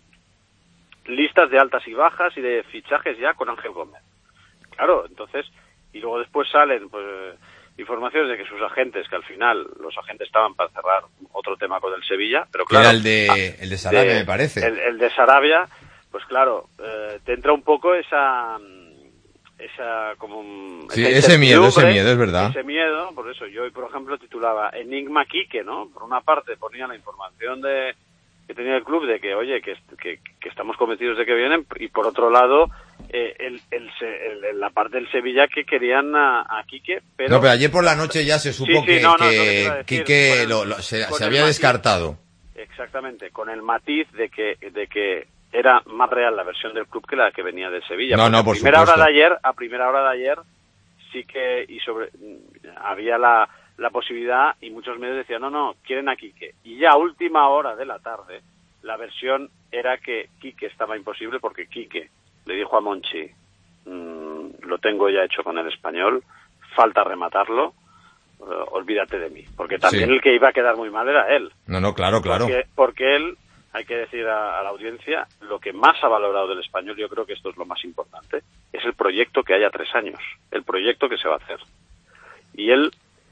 listas de altas y bajas y de fichajes ya con Ángel Gómez. Claro, entonces, y luego después salen pues informaciones de que sus agentes, que al final los agentes estaban para cerrar otro tema con el Sevilla, pero claro... Era el de, el de Sarabia, de, me parece. El, el de Sarabia, pues claro, eh, te entra un poco esa... esa como sí, esa ese miedo, ese miedo, es verdad. Ese miedo, por eso yo hoy, por ejemplo, titulaba Enigma Quique, ¿no? Por una parte ponía la información de que tenía el club de que, oye, que, que, que estamos convencidos de que vienen, y por otro lado, eh, el, el, el, la parte del Sevilla que querían a, a Quique, pero... No, pero ayer por la noche ya se supo sí, sí, que, no, no, que no Quique el, lo, lo, se, se había matiz, descartado. Exactamente, con el matiz de que, de que era más real la versión del club que la que venía del Sevilla. No, no, por a primera supuesto. hora de ayer, a primera hora de ayer, sí que, y sobre, había la... la posibilidad, y muchos medios decían, no, no, quieren a Quique. Y ya a última hora de la tarde, la versión era que Quique estaba imposible porque Quique le dijo a Monchi, mmm, lo tengo ya hecho con el Español, falta rematarlo, uh, olvídate de mí. Porque también sí. El que iba a quedar muy mal era él. No, no, claro, claro. Porque, porque él, hay que decir a, a la audiencia, lo que más ha valorado del Español, yo creo que esto es lo más importante, es el proyecto que haya tres años, el proyecto que se va a hacer. Y él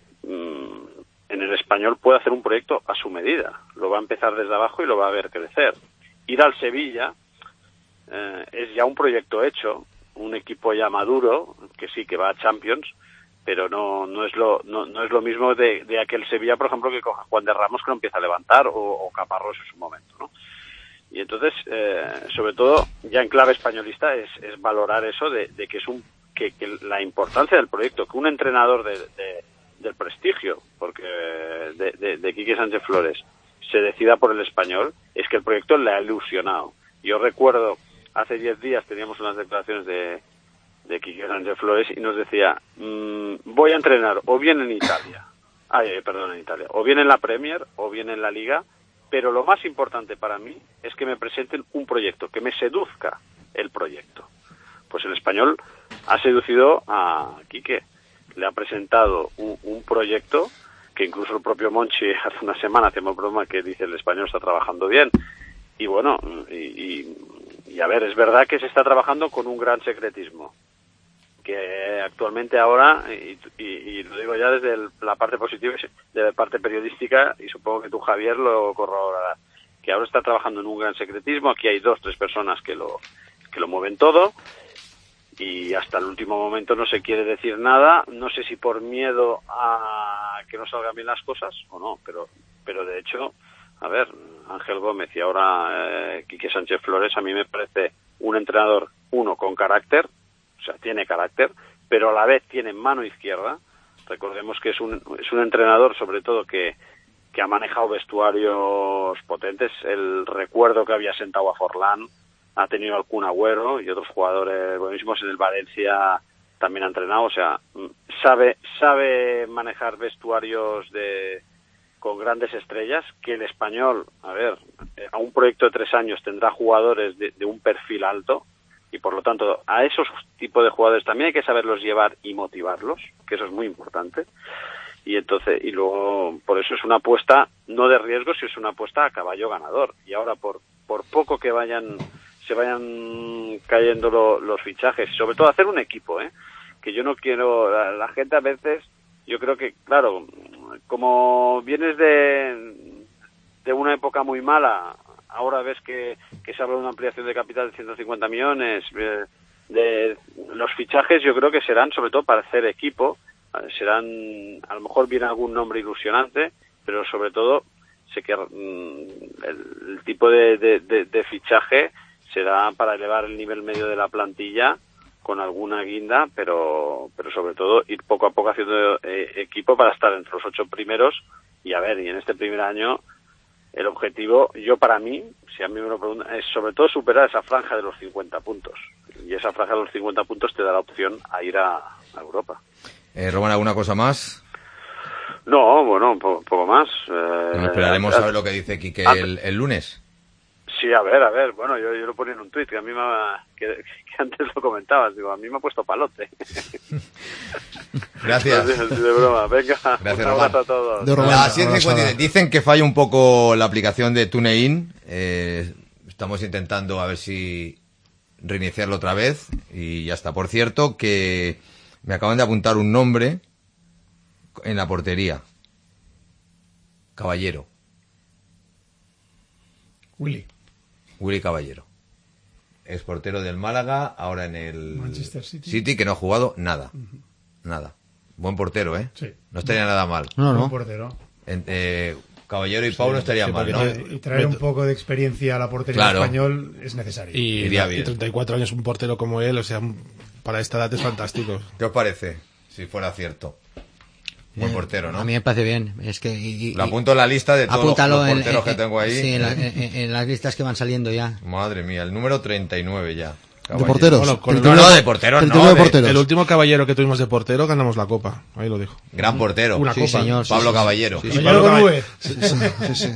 en el Español puede hacer un proyecto a su medida, lo va a empezar desde abajo y lo va a ver crecer. Ir al Sevilla eh, es ya un proyecto hecho, un equipo ya maduro, que sí que va a Champions, pero no no es lo no, no es lo mismo de, de aquel Sevilla, por ejemplo, que coja Juan de Ramos, que lo empieza a levantar, o, o Caparrós en su momento, ¿no? Y entonces, eh, sobre todo, ya en clave españolista, es, es valorar eso de, de que es un que, que la importancia del proyecto, que un entrenador de, de del prestigio, porque de, de, de Quique Sánchez Flores se decida por el Español, es que el proyecto le ha ilusionado. Yo recuerdo, hace diez días teníamos unas declaraciones de, de Quique Sánchez Flores y nos decía, mmm, voy a entrenar o bien en Italia, ay, perdón, en Italia, o bien en la Premier, o bien en la Liga, pero lo más importante para mí es que me presenten un proyecto, que me seduzca el proyecto. Pues el Español Español ha seducido a Quique. Le ha presentado un, un proyecto que incluso el propio Monchi hace una semana hacemos broma que dice el Español está trabajando bien. Y bueno, y, y, y a ver, es verdad que se está trabajando con un gran secretismo. Que actualmente ahora, y, y, y lo digo ya desde el, la parte positiva, de la parte periodística, y supongo que tú, Javier, lo corroborarás, que ahora está trabajando en un gran secretismo. Aquí hay dos, tres personas que lo, que lo mueven todo, y hasta el último momento no se quiere decir nada. No sé si por miedo a que no salgan bien las cosas o no, pero, pero de hecho, a ver, Ángel Gómez y ahora eh, Quique Sánchez Flores, a mí me parece un entrenador, uno, con carácter, o sea, tiene carácter, pero a la vez tiene mano izquierda. Recordemos que es un, es un entrenador, sobre todo, que, que ha manejado vestuarios potentes. El recuerdo que había sentado a Forlán, ha tenido al Kun Agüero y otros jugadores buenísimos. En el Valencia también ha entrenado, o sea, sabe, sabe manejar vestuarios de con grandes estrellas, que el Español, a ver, a un proyecto de tres años tendrá jugadores de, de un perfil alto, y por lo tanto a esos tipos de jugadores también hay que saberlos llevar y motivarlos, que eso es muy importante. Y entonces, y luego, por eso es una apuesta no de riesgo, sino es una apuesta a caballo ganador. Y ahora, por por poco que vayan se vayan cayendo lo, los fichajes, sobre todo hacer un equipo, ¿eh? Que yo no quiero, la, la gente a veces, yo creo que, claro, como vienes de de una época muy mala, ahora ves que, que se habla de una ampliación de capital de ciento cincuenta millones, eh, de los fichajes yo creo que serán sobre todo para hacer equipo, eh, serán, a lo mejor viene algún nombre ilusionante, pero sobre todo sé que mm, el, el tipo de, de, de, de fichaje será para elevar el nivel medio de la plantilla con alguna guinda, pero pero sobre todo ir poco a poco haciendo eh, equipo para estar entre los ocho primeros. Y a ver, y en este primer año el objetivo, yo para mí, si a mí me lo preguntan, es sobre todo superar esa franja de los cincuenta puntos. Y esa franja de los cincuenta puntos te da la opción a ir a, a Europa. Eh, Román, ¿alguna cosa más? No, bueno, un po- poco más. Eh, Bueno, esperaremos eh, a ver lo que dice Quique ah, el, el lunes. Sí, a ver, a ver, bueno, yo, yo lo ponía en un tuit, que a mí me ha, que, que antes lo comentabas, digo, a mí me ha puesto palote. Gracias. De, de broma, venga, Gracias, un abrazo a todos. De Las siete cincuenta y tres. Dicen que falla un poco la aplicación de TuneIn. Eh, estamos intentando a ver si reiniciarlo otra vez y ya está. Por cierto, que me acaban de apuntar un nombre en la portería. Caballero. Willy. Willy Caballero. Es portero del Málaga, ahora en el Manchester City. City, que no ha jugado nada. Uh-huh. Nada. Buen portero, ¿eh? Sí. No estaría nada mal. No, no. Buen portero. En, eh, Caballero y Pau sí, no estarían sí, mal, ¿no? Y traer un poco de experiencia a la portería claro. español es necesario. Y, y treinta y cuatro años un portero como él, o sea, para esta edad es fantástico. ¿Qué os parece? Si fuera cierto. Buen eh, portero, ¿no? A mí me parece bien. Es que y, y, lo apunto en la lista de todos los, los porteros en, que tengo ahí. Sí, en, la, en, en las listas que van saliendo ya. Madre mía, el número treinta y nueve ya. Caballero. ¿De porteros? Bueno, con el, no, no, de porteros no. De porteros. El último Caballero que tuvimos de portero ganamos la Copa. Ahí lo dijo. Gran portero. Una sí, Copa. Señor, Pablo sí, Caballero. Sí, sí, sí, Pablo Caballero. Caballero. Sí, sí, sí.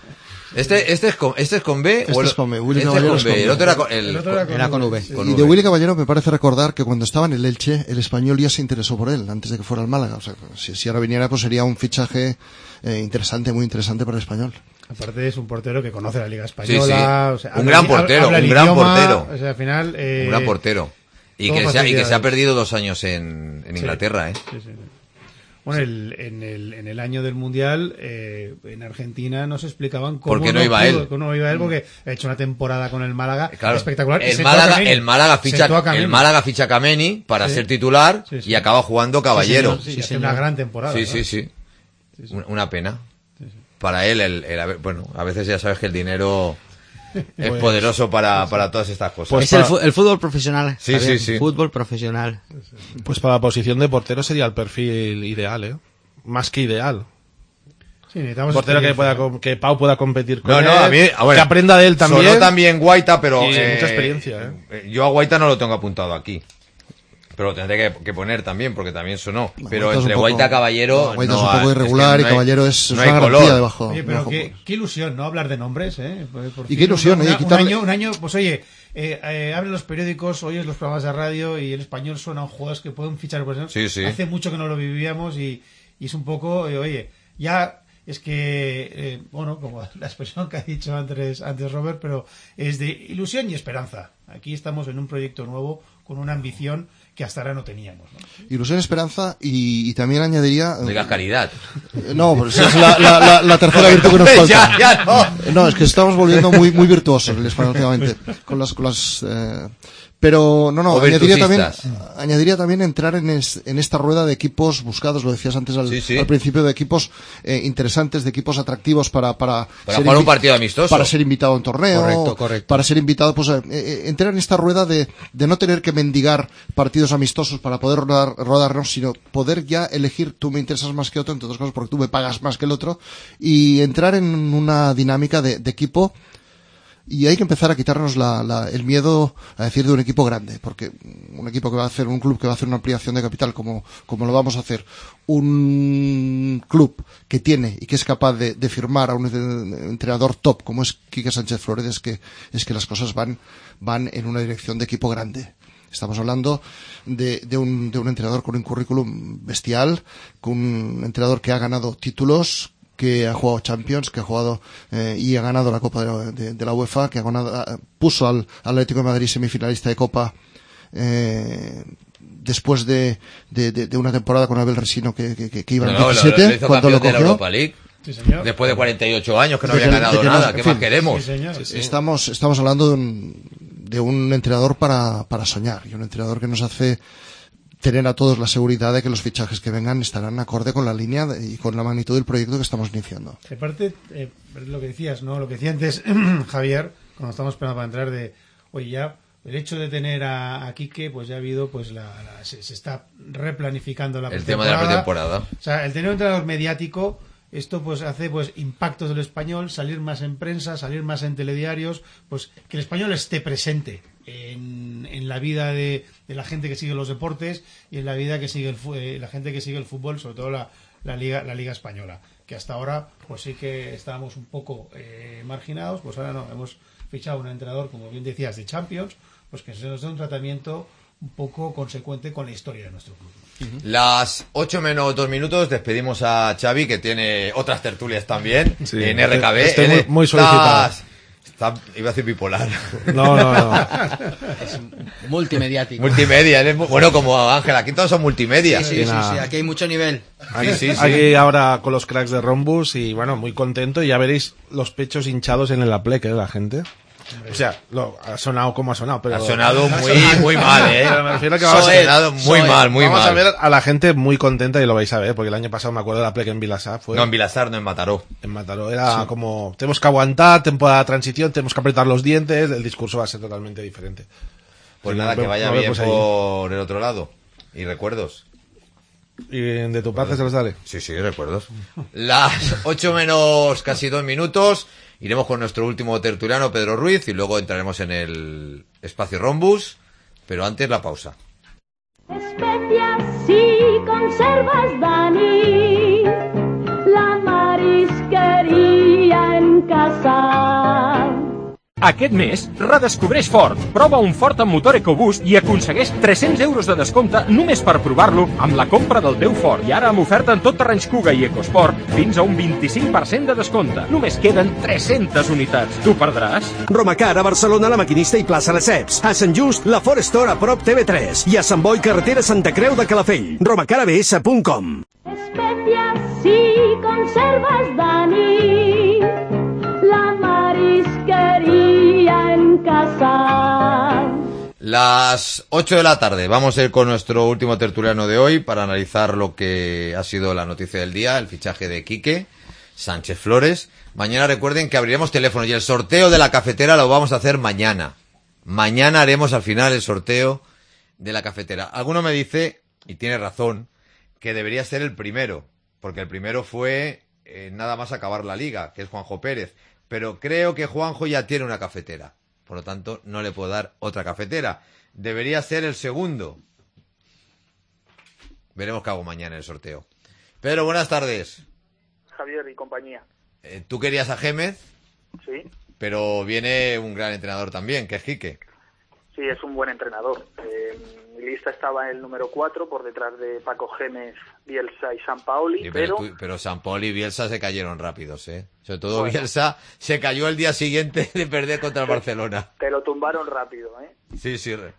Este, este, es con, ¿Este es con B? Este o el, es con B. Willy este Caballero es con B. El otro era con, el, el otro era con, era con V. Sí. Con y v. de Willy Caballero me parece recordar que cuando estaba en el Elche, el Español ya se interesó por él, antes de que fuera al Málaga. O sea, si, si ahora viniera, pues sería un fichaje eh, interesante, muy interesante para el Español. Aparte es un portero que conoce la Liga Española. Sí, sí. O sea, un gran portero, un gran idioma, portero. O sea, al final... Eh, un gran portero. Y que, se ha, y que se ha perdido dos años en, en Inglaterra, ¿eh? Sí, sí, sí. Bueno, el, en, el, en el año del Mundial, eh, en Argentina nos explicaban cómo ¿Por qué no, no iba pudo, él? cómo no iba él, porque ha hecho una temporada con el Málaga claro, espectacular. El Málaga, el Málaga ficha, el Málaga ficha a Kameni para sí. ser titular sí, sí. y acaba jugando Caballero. Sí, sí, sí, una gran temporada. Sí, sí, sí, sí. sí. Una pena. Sí, sí. Para él, el, el, el, bueno, a veces ya sabes que el dinero... Es pues, poderoso para, para todas estas cosas. Pues es para... el, el fútbol profesional. Sí, sí, sí. Fútbol profesional. Pues para la posición de portero sería el perfil ideal, ¿eh? Más que ideal. Sí, necesitamos portero que pueda que Pau pueda competir con no, él. No, a mí, bueno, que aprenda de él también. Sonó también Guaita, pero sí, eh, mucha experiencia, ¿eh? Yo a Guaita no lo tengo apuntado aquí. Pero lo tendré que, que poner también, porque también sonó. Bueno, pero Guaita entre poco, Guaita y Caballero... No, Guaita no, es un poco irregular es que no hay, y Caballero es, no es una garantía debajo. Oye, pero debajo. Qué, qué ilusión, ¿no? Hablar de nombres, ¿eh? Por, por y qué ilusión, una, oye, quitarle... un, año, un año, pues oye, eh, eh, abres los periódicos, oyes los programas de radio y el español suena a jugadores que pueden fichar por eso. Sí, sí. Hace mucho que no lo vivíamos y, y es un poco, eh, oye, ya es que, eh, bueno, como la expresión que ha dicho antes, antes Robert, pero es de ilusión y esperanza. Aquí estamos en un proyecto nuevo con una ambición que hasta ahora no teníamos, ¿no? Ilusión, esperanza y, y también añadiría... No digas caridad. No, pues es la, la, la, la tercera virtud que nos falta. Ya, ya, no. No, es que estamos volviendo muy muy virtuosos el español últimamente. Con las... Con las eh... Pero, no, no, O añadiría también, virtuosistas. añadiría también entrar en, es, en esta rueda de equipos buscados, lo decías antes al, Sí, sí. al principio, de equipos eh, interesantes, de equipos atractivos para... Para, Para jugar un partido amistoso. Para ser invitado a un torneo. Correcto, correcto. Para ser invitado, pues, eh, eh, entrar en esta rueda de, de no tener que mendigar partidos amistosos para poder rodar, rodarnos, sino poder ya elegir, tú me interesas más que otro, entre otras cosas porque tú me pagas más que el otro, y entrar en una dinámica de, de equipo. Y hay que empezar a quitarnos la, la, el miedo a decir de un equipo grande, porque un equipo que va a hacer, un club que va a hacer una ampliación de capital como, como lo vamos a hacer, un club que tiene y que es capaz de, de firmar a un entrenador top como es Quique Sánchez Flores, es que, es que las cosas van, van en una dirección de equipo grande. Estamos hablando de, de, un, de un entrenador con un currículum bestial, con un entrenador que ha ganado títulos, que ha jugado Champions, que ha jugado eh, y ha ganado la Copa de la, de, de la UEFA, que ha ganado, puso al, al Atlético de Madrid semifinalista de Copa eh, después de, de, de, de una temporada con Abel Resino que, que, que iba en No, diecisiete, lo, lo hizo cuando lo campeón de cogió. la Europa League. Sí, señor. Después de cuarenta y ocho años que no De había que- ganado de que nada. no- ¿Qué en más fin. queremos? Sí, señor. Sí, sí. Estamos, estamos hablando de un, de un entrenador para, para soñar, y un entrenador que nos hace tener a todos la seguridad de que los fichajes que vengan estarán acorde con la línea de- y con la magnitud del proyecto que estamos iniciando. Aparte, eh, lo que decías, ¿no? Lo que decía antes Javier, cuando estamos esperando para entrar, de, oye, ya el hecho de tener a, a Quique, pues ya ha habido, pues la, la- se, se está replanificando la El tema de la pretemporada. O sea, el tener un entrenador mediático, esto pues hace pues impactos del español, salir más en prensa, salir más en telediarios, pues que el español esté presente en, en la vida de, de la gente que sigue los deportes y en la vida que sigue el, fu- eh, la gente que sigue el fútbol, sobre todo la, la liga la liga española, que hasta ahora pues sí que estábamos un poco eh, marginados, pues ahora no, hemos fichado un entrenador, como bien decías, de Champions, pues que se nos dé un tratamiento un poco consecuente con la historia de nuestro club. Las ocho menos dos minutos, despedimos a Xavi, que tiene otras tertulias también, Sí, en R K B. estoy Él muy- muy está- solicitado. está- iba a decir bipolar. No, no, no. Es multimediático. Multimedia, él es mu- bueno, como Ángel, aquí todos son multimedia. Sí, sí, sí, sí, aquí hay mucho nivel. Aquí, Sí, sí, sí. aquí ahora con los cracks de Rombus y bueno, muy contento, y ya veréis los pechos hinchados en el aplec, ¿eh? La gente. O sea, lo, ha sonado como ha sonado, pero... Ha sonado muy, muy mal, ¿eh? Pero me refiero a que Ha vamos a- sonado muy mal, muy vamos mal. a ver a la gente muy contenta y lo vais a ver, porque el año pasado me acuerdo de la plec en Vilassar. Fue No, en Vilasar, no en Mataró. en Mataró. Era como, tenemos que aguantar, temporada de transición, tenemos que apretar los dientes, el discurso va a ser totalmente diferente. Pues Sí, nada, nos que vemos- vaya nos bien vemos ahí. por el otro lado. Y recuerdos. ¿Y de tu parte se los daré? Sí, sí, recuerdos. Las ocho menos casi dos minutos. Iremos con nuestro último tertuliano, Pedro Ruiz, y luego entraremos en el espacio Rombus. Pero antes la pausa. Especias y conservas, Dani, la marisquería en casa. Aquest mes, redescobreix Ford. Prova un Ford amb motor EcoBoost i aconsegueix tres-cents euros de descompte només per provar-lo amb la compra del teu Ford. I ara amb oferta en tot terrenys Kuga i EcoSport fins a un vint-i-cinc per cent de descompte. Només queden tres-centes unitats. Tu perdràs? Romacar a Barcelona, La Maquinista i plaça Lesseps. A Sant Just, la Ford Store a prop T V tres. I a Sant Boi, carretera Santa Creu de Calafell. romacar a b s punt com. Especias y conservas, Dani, la marisquería en casa. Las ocho de la tarde. Vamos a ir con nuestro último tertuliano de hoy para analizar lo que ha sido la noticia del día, el fichaje de Quique Sánchez Flores. Mañana recuerden que abriremos teléfonos y el sorteo de la cafetera lo vamos a hacer mañana. Mañana haremos al final el sorteo de la cafetera. Alguno me dice, y tiene razón, que debería ser el primero, porque el primero fue eh, nada más acabar la liga, que es Juanjo Pérez. Pero creo que Juanjo ya tiene una cafetera. Por lo tanto, no le puedo dar otra cafetera. Debería ser el segundo. Veremos qué hago mañana en el sorteo. Pedro, buenas tardes. Javier y compañía. Eh, tú querías a Gémez, Sí. pero viene un gran entrenador también, que es Quique. Sí, es un buen entrenador. Eh, mi lista estaba en el número cuatro, por detrás de Paco Gémez, Bielsa y Sampaoli, Sí, pero... pero, tú- pero Sampaoli y Bielsa se cayeron rápidos, ¿eh? Sobre todo Bueno. Bielsa se cayó el día siguiente de perder contra el Barcelona. Te lo tumbaron rápido, ¿eh? Sí, sí. re-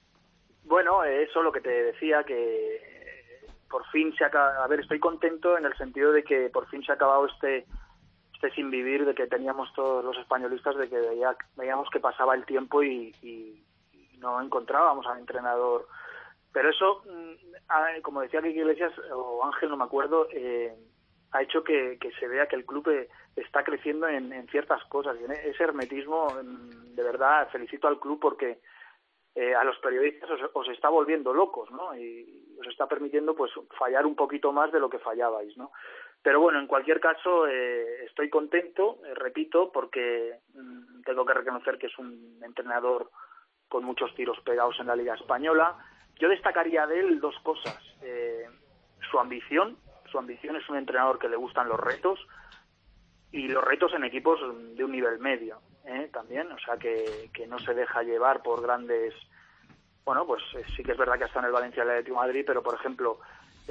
Bueno, eh, eso lo que te decía, que eh, por fin se acaba... A ver, estoy contento en el sentido de que por fin se ha acabado este este sin vivir de que teníamos todos los españolistas, de que veía, veíamos que pasaba el tiempo y, y, y no encontrábamos al entrenador. Pero eso, mm, a- como decía Kiki Iglesias, o Ángel, no me acuerdo, eh, ha hecho que, que se vea que el club eh, está creciendo en, en ciertas cosas. Y en ese hermetismo, mm, de verdad, felicito al club porque eh, a los periodistas os, os está volviendo locos, ¿no? Y os está permitiendo pues fallar un poquito más de lo que fallabais, ¿no? Pero bueno, en cualquier caso, eh, estoy contento, eh, repito, porque mm, tengo que reconocer que es un entrenador con muchos tiros pegados en la Liga Española. Yo destacaría de él dos cosas. Eh, su ambición, su ambición es un entrenador que le gustan los retos, y los retos en equipos de un nivel medio, ¿eh? También, o sea, que, que no se deja llevar por grandes... Bueno, pues eh, sí que es verdad que está en el Valencia y el Atlético de Madrid, pero por ejemplo,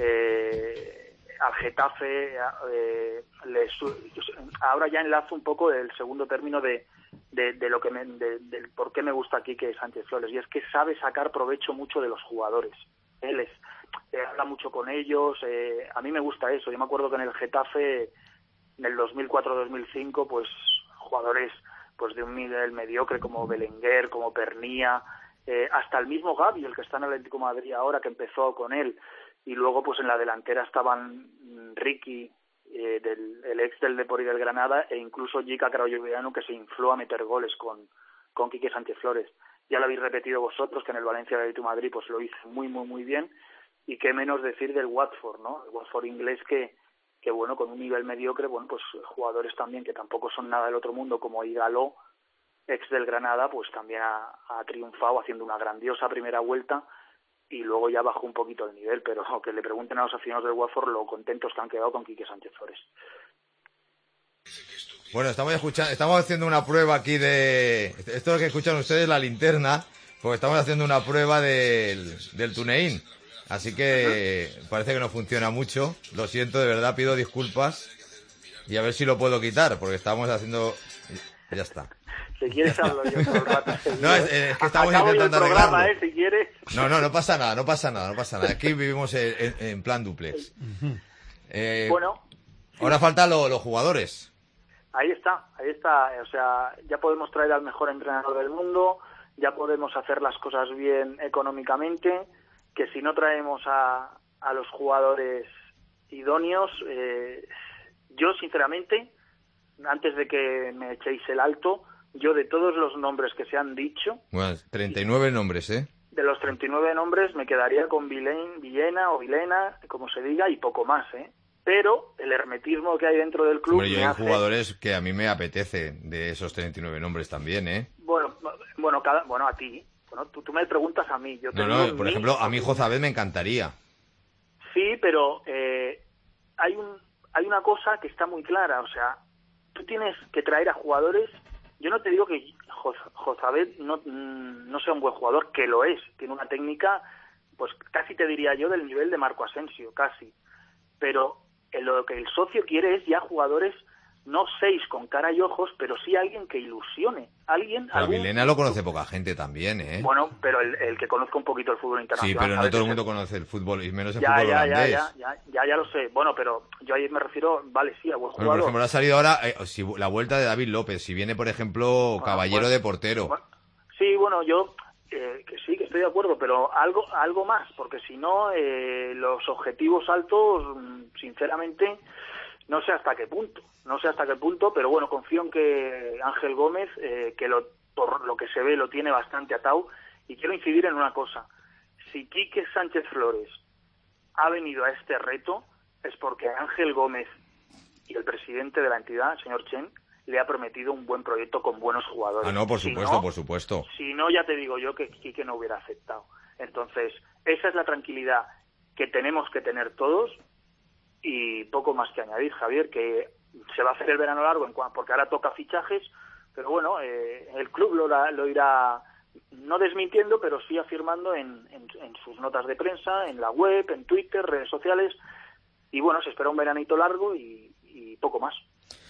eh, al Getafe, eh, le su- ahora ya enlazo un poco el segundo término de, de, de lo que me, de, del por qué me gusta aquí que Sánchez Flores, y es que sabe sacar provecho mucho de los jugadores. Él es, eh, habla mucho con ellos, eh, a mí me gusta eso. Yo me acuerdo que en el Getafe, en el dos mil cuatro dos mil cinco, pues jugadores pues de un nivel mediocre como Belenguer, como Pernía, eh, hasta el mismo Gavi, el que está en el Atlético de Madrid ahora, que empezó con él, y luego pues en la delantera estaban mm, Ricky, eh, del, el ex del Depor y del Granada, e incluso Jica Craujoviano, que se infló a meter goles con, con Quique Sánchez Flores. Ya lo habéis repetido vosotros, que en el Valencia y el Atlético de Madrid pues lo hizo muy, muy, muy bien, y qué menos decir del Watford, ¿no? El Watford inglés que, que bueno, con un nivel mediocre, bueno, pues jugadores también que tampoco son nada del otro mundo, como Igaló, ex del Granada, pues también ha, ha triunfado haciendo una grandiosa primera vuelta, y luego ya bajó un poquito el nivel, pero que le pregunten a los aficionados del Watford lo contentos que han quedado con Quique Sánchez Flores. Bueno, estamos escuchando, estamos haciendo una prueba aquí de... Esto es lo que escuchan ustedes, la linterna, porque estamos haciendo una prueba del, del TuneIn. Así que parece que no funciona mucho. Lo siento, de verdad, pido disculpas. Y a ver si lo puedo quitar, porque estamos haciendo... Ya está. Si quieres hablo yo todo el rato. No, es, es que estamos Acabo yo el intentando programa, arreglarlo. ¿eh? Si quieres. No, no, no pasa nada, no pasa nada, no pasa nada. Aquí vivimos en, en- en plan duplex. Eh, Bueno, ahora faltan lo- los jugadores. ahí está, ahí está. O sea, ya podemos traer al mejor entrenador del mundo, ya podemos hacer las cosas bien económicamente, que si no traemos a, a los jugadores idóneos, eh, yo sinceramente, antes de que me echéis el alto, yo de todos los nombres que se han dicho, Bueno, treinta y nueve nombres, ¿eh? de los treinta y nueve nombres me quedaría con Vilen- Villena o Vilena, como se diga, y poco más, ¿eh? Pero el hermetismo que hay dentro del club Hombre, yo me hay hace... jugadores que a mí me apetece de esos treinta y nueve nombres también, ¿eh? Bueno, bueno, cada, bueno, a ti. Bueno, tú, tú me preguntas a mí. Yo te No, digo no, por mi- ejemplo, a mí Jozabed me encantaría. Sí, pero eh, hay un hay una cosa que está muy clara. O sea, tú tienes que traer a jugadores. Yo no te digo que Jos- Jozabed no, mm, no sea un buen jugador, que lo es. Tiene una técnica, pues casi te diría yo, del nivel de Marco Asensio, casi. Pero eh, lo que el socio quiere es ya jugadores, no seis con cara y ojos, pero sí alguien que ilusione. Alguien, Pero a algún- Vilena lo conoce poca gente también, ¿eh? Bueno, pero el, el que conozca un poquito el fútbol Sí, internacional. pero no sabe todo el que mundo se- conoce el fútbol, y menos el ya, fútbol ya, ya, holandés. ya, ya, ya, ya lo sé. Bueno, pero yo ahí me refiero, vale, sí, a buen Bueno, por jugador. ejemplo, ha salido ahora eh, si, la vuelta de David López. Si viene, por ejemplo, Caballero bueno, de portero. Sí, bueno, yo eh, que sí, que estoy de acuerdo, pero algo algo más, porque si no, eh, los objetivos altos, mm, sinceramente, no sé hasta qué punto, no sé hasta qué punto, pero bueno, confío en que Ángel Gómez, eh, que lo, por lo que se ve lo tiene bastante atado, y quiero incidir en una cosa. Si Quique Sánchez Flores ha venido a este reto, es porque Ángel Gómez y el presidente de la entidad, el señor Chen, le ha prometido un buen proyecto con buenos jugadores. Ah, no, por Si supuesto, no, por supuesto. Si no, ya te digo yo que Quique no hubiera aceptado. Entonces, esa es la tranquilidad que tenemos que tener todos, y poco más que añadir, Javier, que se va a hacer el verano largo en cua- porque ahora toca fichajes, pero bueno, eh, el club lo, ra- lo irá no desmintiendo, pero sí afirmando en, en, en sus notas de prensa, en la web, en Twitter, redes sociales, y bueno, se espera un veranito largo y, y poco más.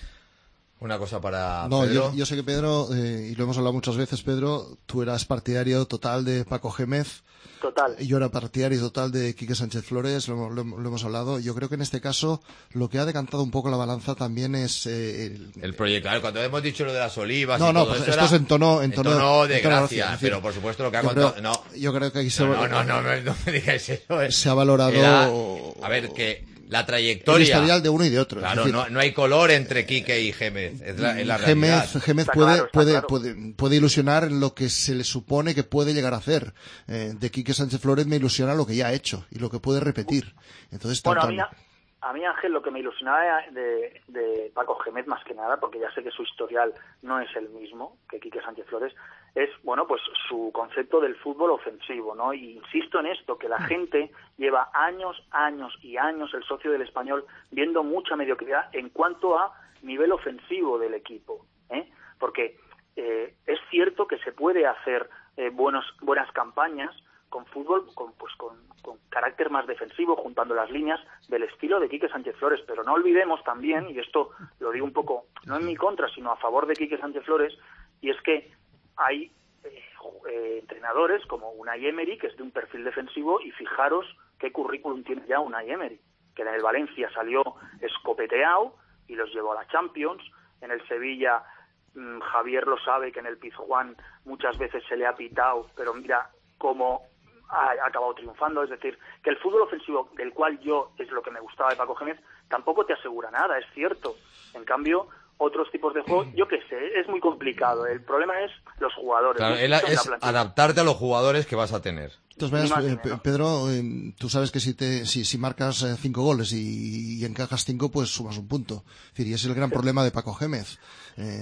Una cosa para no, Pedro. Yo, yo sé que Pedro, eh, y lo hemos hablado muchas veces, Pedro, tú eras partidario total de Paco Gémez. Total. Yo era partidario total de Quique Sánchez Flores, lo, lo, lo hemos hablado. Yo creo que en este caso lo que ha decantado un poco la balanza también es eh, el, el proyecto. Claro, cuando hemos dicho lo de las olivas no, y no, todo pues eso esto era es en tono, en tono, en tono de en tono gracia, gracia, decir, pero por supuesto lo que ha yo contado... Creo, no, yo creo que aquí se... No, no, no, no, no me digáis eso. Eh. Se ha valorado... Era, a ver, que... La trayectoria. El historial de uno y de otro. Claro, es decir, no, no hay color entre Quique y Gémez. Es la, es la Gémez, realidad. Gémez puede, claro, puede, claro. puede, puede ilusionar en lo que se le supone que puede llegar a hacer. Eh, de Quique Sánchez Flores me ilusiona lo que ya ha hecho y lo que puede repetir. Entonces, bueno, tan, a, mí, a mí, Ángel, lo que me ilusionaba de, de Paco Gémez, más que nada, porque ya sé que su historial no es el mismo que Quique Sánchez Flores, es, bueno, pues su concepto del fútbol ofensivo, ¿no? Y insisto en esto, que la gente lleva años, años y años, el socio del Español, viendo mucha mediocridad en cuanto a nivel ofensivo del equipo, ¿eh? Porque eh, es cierto que se puede hacer eh, buenos, buenas campañas con fútbol, con, pues con, con carácter más defensivo, juntando las líneas del estilo de Quique Sánchez Flores, pero no olvidemos también, y esto lo digo un poco, no en mi contra, sino a favor de Quique Sánchez Flores, y es que hay eh, eh, entrenadores como Unai Emery, que es de un perfil defensivo, y fijaros qué currículum tiene ya Unai Emery, que en el Valencia salió escopeteado y los llevó a la Champions. En el Sevilla, mmm, Javier lo sabe, que en el Pizjuán muchas veces se le ha pitado, pero mira cómo ha acabado triunfando. Es decir, que el fútbol ofensivo, del cual yo es lo que me gustaba de Paco Gémez, tampoco te asegura nada, es cierto. En cambio, otros tipos de juego, yo qué sé, es muy complicado. El problema es los jugadores. Claro, es adaptarte a los jugadores que vas a tener. Entonces, verás, eh, Pedro, eh, tú sabes que si te si, si marcas eh, cinco goles y, y encajas cinco, pues sumas un punto. Es decir, y es el gran problema de Paco Gémez. Eh,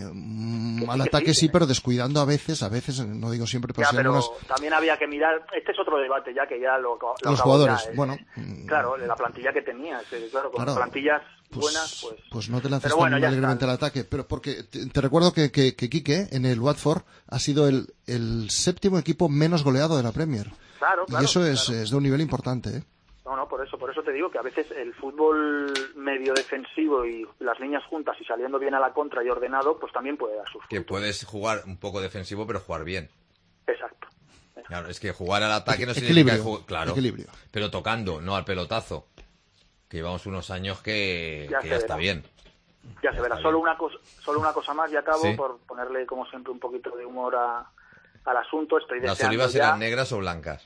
al ataque sí, pero descuidando a veces, a veces, no digo siempre, pero, ya, sí pero algunas... también había que mirar, este es otro debate ya que ya lo, lo los jugadores, ya, eh, bueno. Claro, la plantilla que tenía, claro, con claro. plantillas Pues, buenas, pues... Pues no te lances tan bueno, alegremente al ataque, pero porque te, te recuerdo que, que, que Quique en el Watford ha sido el, el séptimo equipo menos goleado de la Premier. Claro, claro. Y eso es, claro. es de un nivel importante, ¿eh? No, no, por eso, por eso te digo que a veces el fútbol medio defensivo y las líneas juntas y saliendo bien a la contra y ordenado, pues también puede dar sus frutos. Que puedes jugar un poco defensivo, pero jugar bien. Exacto. Claro, es que jugar al ataque no Equilibrio, significa... Claro, equilibrio. Pero tocando, no al pelotazo. Que llevamos unos años que ya, que ya está bien. Ya, ya se verá. Solo una, cosa, solo una cosa más y acabo, ¿sí? Por ponerle, como siempre, un poquito de humor a, al asunto. Estoy ¿Las deseando olivas ya... eran negras o blancas?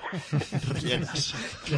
Rellenas.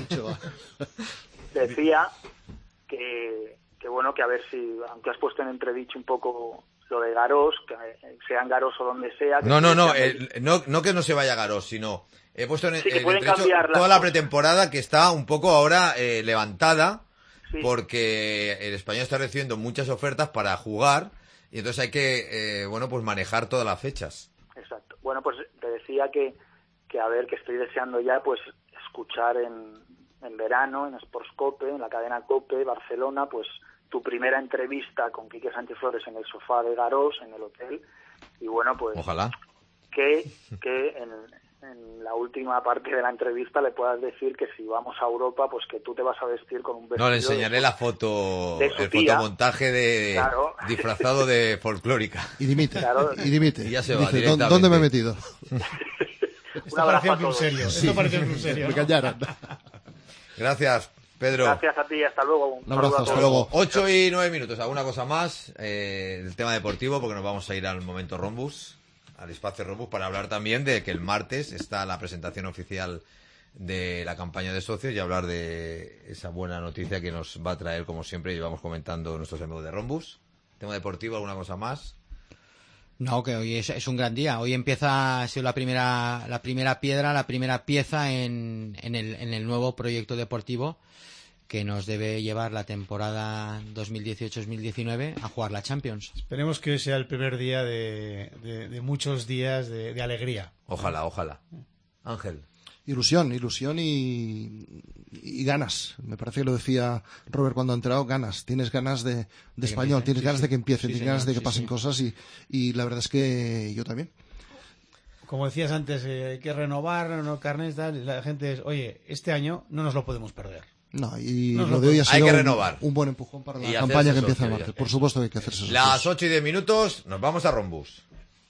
Decía que, que, bueno, que a ver si, aunque has puesto en entredicho un poco lo de Garós, que sea en Garós o donde sea... Que no, no, no, el, no, no que no se vaya Garós, sino... He puesto en sí, el entredicho toda la pretemporada que está un poco ahora eh, levantada, sí. Porque el Español está recibiendo muchas ofertas para jugar y entonces hay que, eh, bueno, pues manejar todas las fechas. Exacto. Bueno, pues te decía que, que a ver, que estoy deseando ya, pues, escuchar en, en verano, en Sports Cope, en la cadena Cope, Barcelona, pues, tu primera entrevista con Quique Sánchez Flores en el sofá de Garós, en el hotel, y bueno, pues... Ojalá. Que, que en, en la última parte de la entrevista le puedas decir que si vamos a Europa, pues que tú te vas a vestir con un vestido... No, le enseñaré de, la foto, de el tía. fotomontaje de Claro. disfrazado de folclórica. Y dimite, Claro. y dimite. Y ya se Dice, va directamente. ¿dónde me he metido? Esto parecía un club serio. Sí. Esto parecía un club serio. Me ¿no? callaron. Gracias, Pedro. Gracias a ti, hasta luego. Un abrazo, hasta luego. luego. Ocho y nueve minutos. ¿Alguna cosa más? Eh, el tema deportivo, porque nos vamos a ir al momento Rombus, al espacio Rombus, para hablar también de que el martes está la presentación oficial de la campaña de socios y hablar de esa buena noticia que nos va a traer, como siempre, y vamos comentando nuestros amigos de Rombus. Tema deportivo, ¿alguna cosa más? No, que hoy es, es un gran día. Hoy empieza, ha sido la primera, la primera piedra, la primera pieza en, en, el, en el nuevo proyecto deportivo que nos debe llevar la temporada dos mil dieciocho dos mil diecinueve a jugar la Champions. Esperemos que hoy sea el primer día de, de, de muchos días de, de alegría. Ojalá, ojalá. Ángel. Ilusión, ilusión y, y ganas. Me parece que lo decía Robert cuando ha entrado, ganas. Tienes ganas de, de español, tienes sí, ganas sí. de que empiecen, Sí, tienes señor, ganas de que sí, pasen sí. cosas y, y la verdad es que yo también. como decías antes, eh, hay que renovar, no carnes, tal, la gente es, oye, este año no nos lo podemos perder. No, y No, lo no, de hoy ha hay sido que un, renovar. un buen empujón para la Y campaña que hacerse empieza el socio, martes. ya. Por supuesto que hay que hacerse socios. Las ocho y diez minutos, nos vamos a Rombus.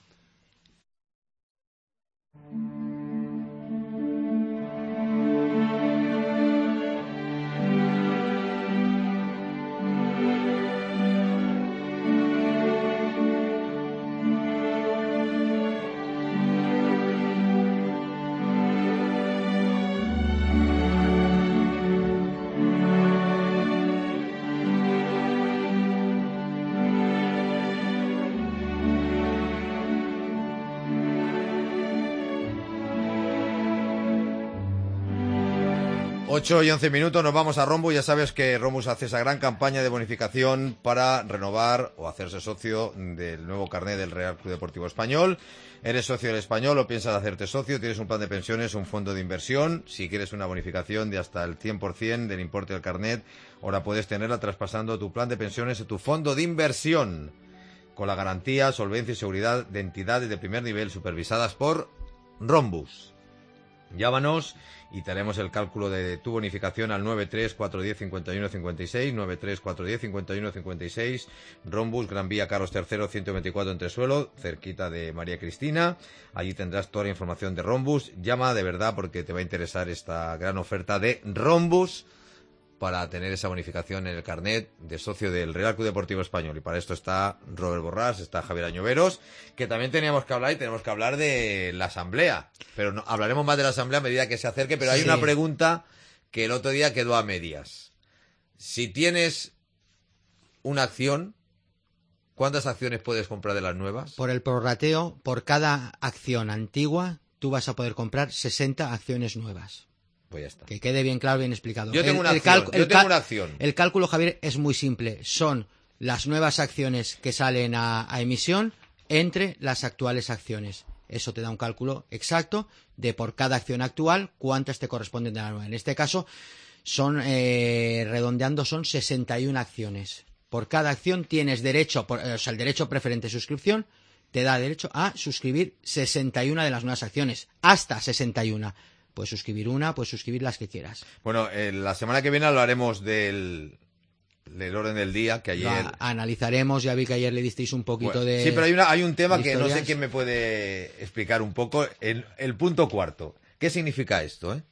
ocho y once minutos, nos vamos a Rombus. Ya sabes que Rombus hace esa gran campaña de bonificación para renovar o hacerse socio del nuevo carnet del Real Club Deportivo Español. Eres socio del Español o piensas hacerte socio, tienes un plan de pensiones, un fondo de inversión. Si quieres una bonificación de hasta el cien por ciento del importe del carnet, ahora puedes tenerla traspasando tu plan de pensiones o tu fondo de inversión, con la garantía, solvencia y seguridad de entidades de primer nivel supervisadas por Rombus. Llámanos y te haremos el cálculo de tu bonificación al nueve tres cuatro uno cero cincuenta y uno cincuenta y seis, nueve tres cuatro uno cero cincuenta y uno cincuenta y seis, Rombus, Gran Vía Carlos tercero, ciento veinticuatro en Tresuelo, cerquita de María Cristina. Allí tendrás toda la información de Rombus. Llama de verdad porque te va a interesar esta gran oferta de Rombus para tener esa bonificación en el carnet de socio del Real Club Deportivo Español. Y para esto está Robert Borrás, está Javier Añoveros, que también teníamos que hablar y tenemos que hablar de la asamblea. Pero no, hablaremos más de la asamblea a medida que se acerque, pero hay Sí. una pregunta que el otro día quedó a medias. Si tienes una acción, ¿cuántas acciones puedes comprar de las nuevas? Por el prorrateo, por cada acción antigua, tú vas a poder comprar sesenta acciones nuevas. Pues ya está. Que quede bien claro, bien explicado. Yo tengo El- una el acción, cal- yo el tengo cal- una acción. El cálculo, Javier, es muy simple. Son las nuevas acciones que salen a, a emisión entre las actuales acciones. Eso te da un cálculo exacto de por cada acción actual cuántas te corresponden de la nueva. En este caso, son eh, redondeando, son sesenta y una acciones. Por cada acción tienes derecho, por, o sea, el derecho preferente de suscripción te da derecho a suscribir sesenta y una de las nuevas acciones, hasta sesenta y una. Puedes suscribir una, puedes suscribir las que quieras. Bueno, eh, la semana que viene hablaremos del, del orden del día, que Lo ayer... a- analizaremos, ya vi que ayer le disteis un poquito Bueno, de... sí, pero hay, una, hay un tema de que no sé historias. quién me puede explicar un poco. El, el punto cuarto. ¿Qué significa esto? Eh?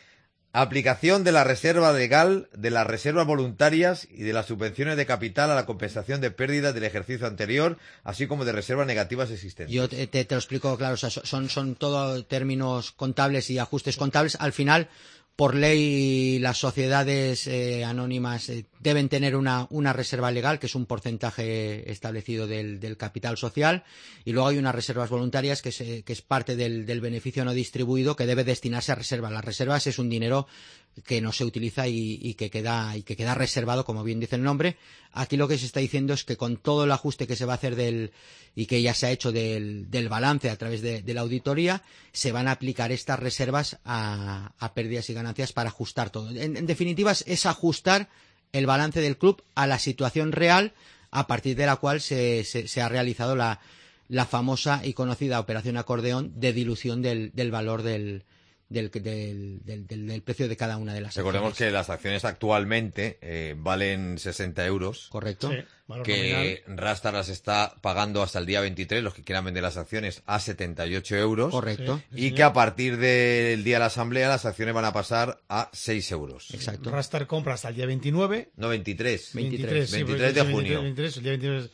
Aplicación de la reserva legal, de las reservas voluntarias y de las subvenciones de capital a la compensación de pérdidas del ejercicio anterior, así como de reservas negativas existentes. Yo te, te- te lo explico, claro, o sea, son, son todo términos contables y ajustes contables. Al final, por ley, las sociedades eh, anónimas eh, deben tener una, una reserva legal, que es un porcentaje establecido del, del capital social, y luego hay unas reservas voluntarias, que es, eh, que es parte del, del beneficio no distribuido, que debe destinarse a reservas. Las reservas es un dinero que no se utiliza y, y que queda y que queda reservado, como bien dice el nombre. Aquí lo que se está diciendo es que con todo el ajuste que se va a hacer del y que ya se ha hecho del, del balance a través de, de la auditoría, se van a aplicar estas reservas a, a pérdidas y ganancias para ajustar todo. En, en definitiva, es, es ajustar el balance del club a la situación real, a partir de la cual se, se, se ha realizado la, la famosa y conocida operación acordeón de dilución del, del valor del Del, del, del, del, del precio de cada una de las Recordemos acciones. que las acciones actualmente eh, valen sesenta euros. Correcto. Sí, valor Que Rastar las está pagando hasta el día veintitrés, los que quieran vender las acciones, a setenta y ocho euros. Correcto. Sí, Y señor. que a partir del día de la asamblea las acciones van a pasar a seis euros. Exacto. Rastar compra hasta el día veintinueve. No, veintitrés. veintitrés. sí, veintitrés porque de es junio. el veintitrés, el día veintinueve.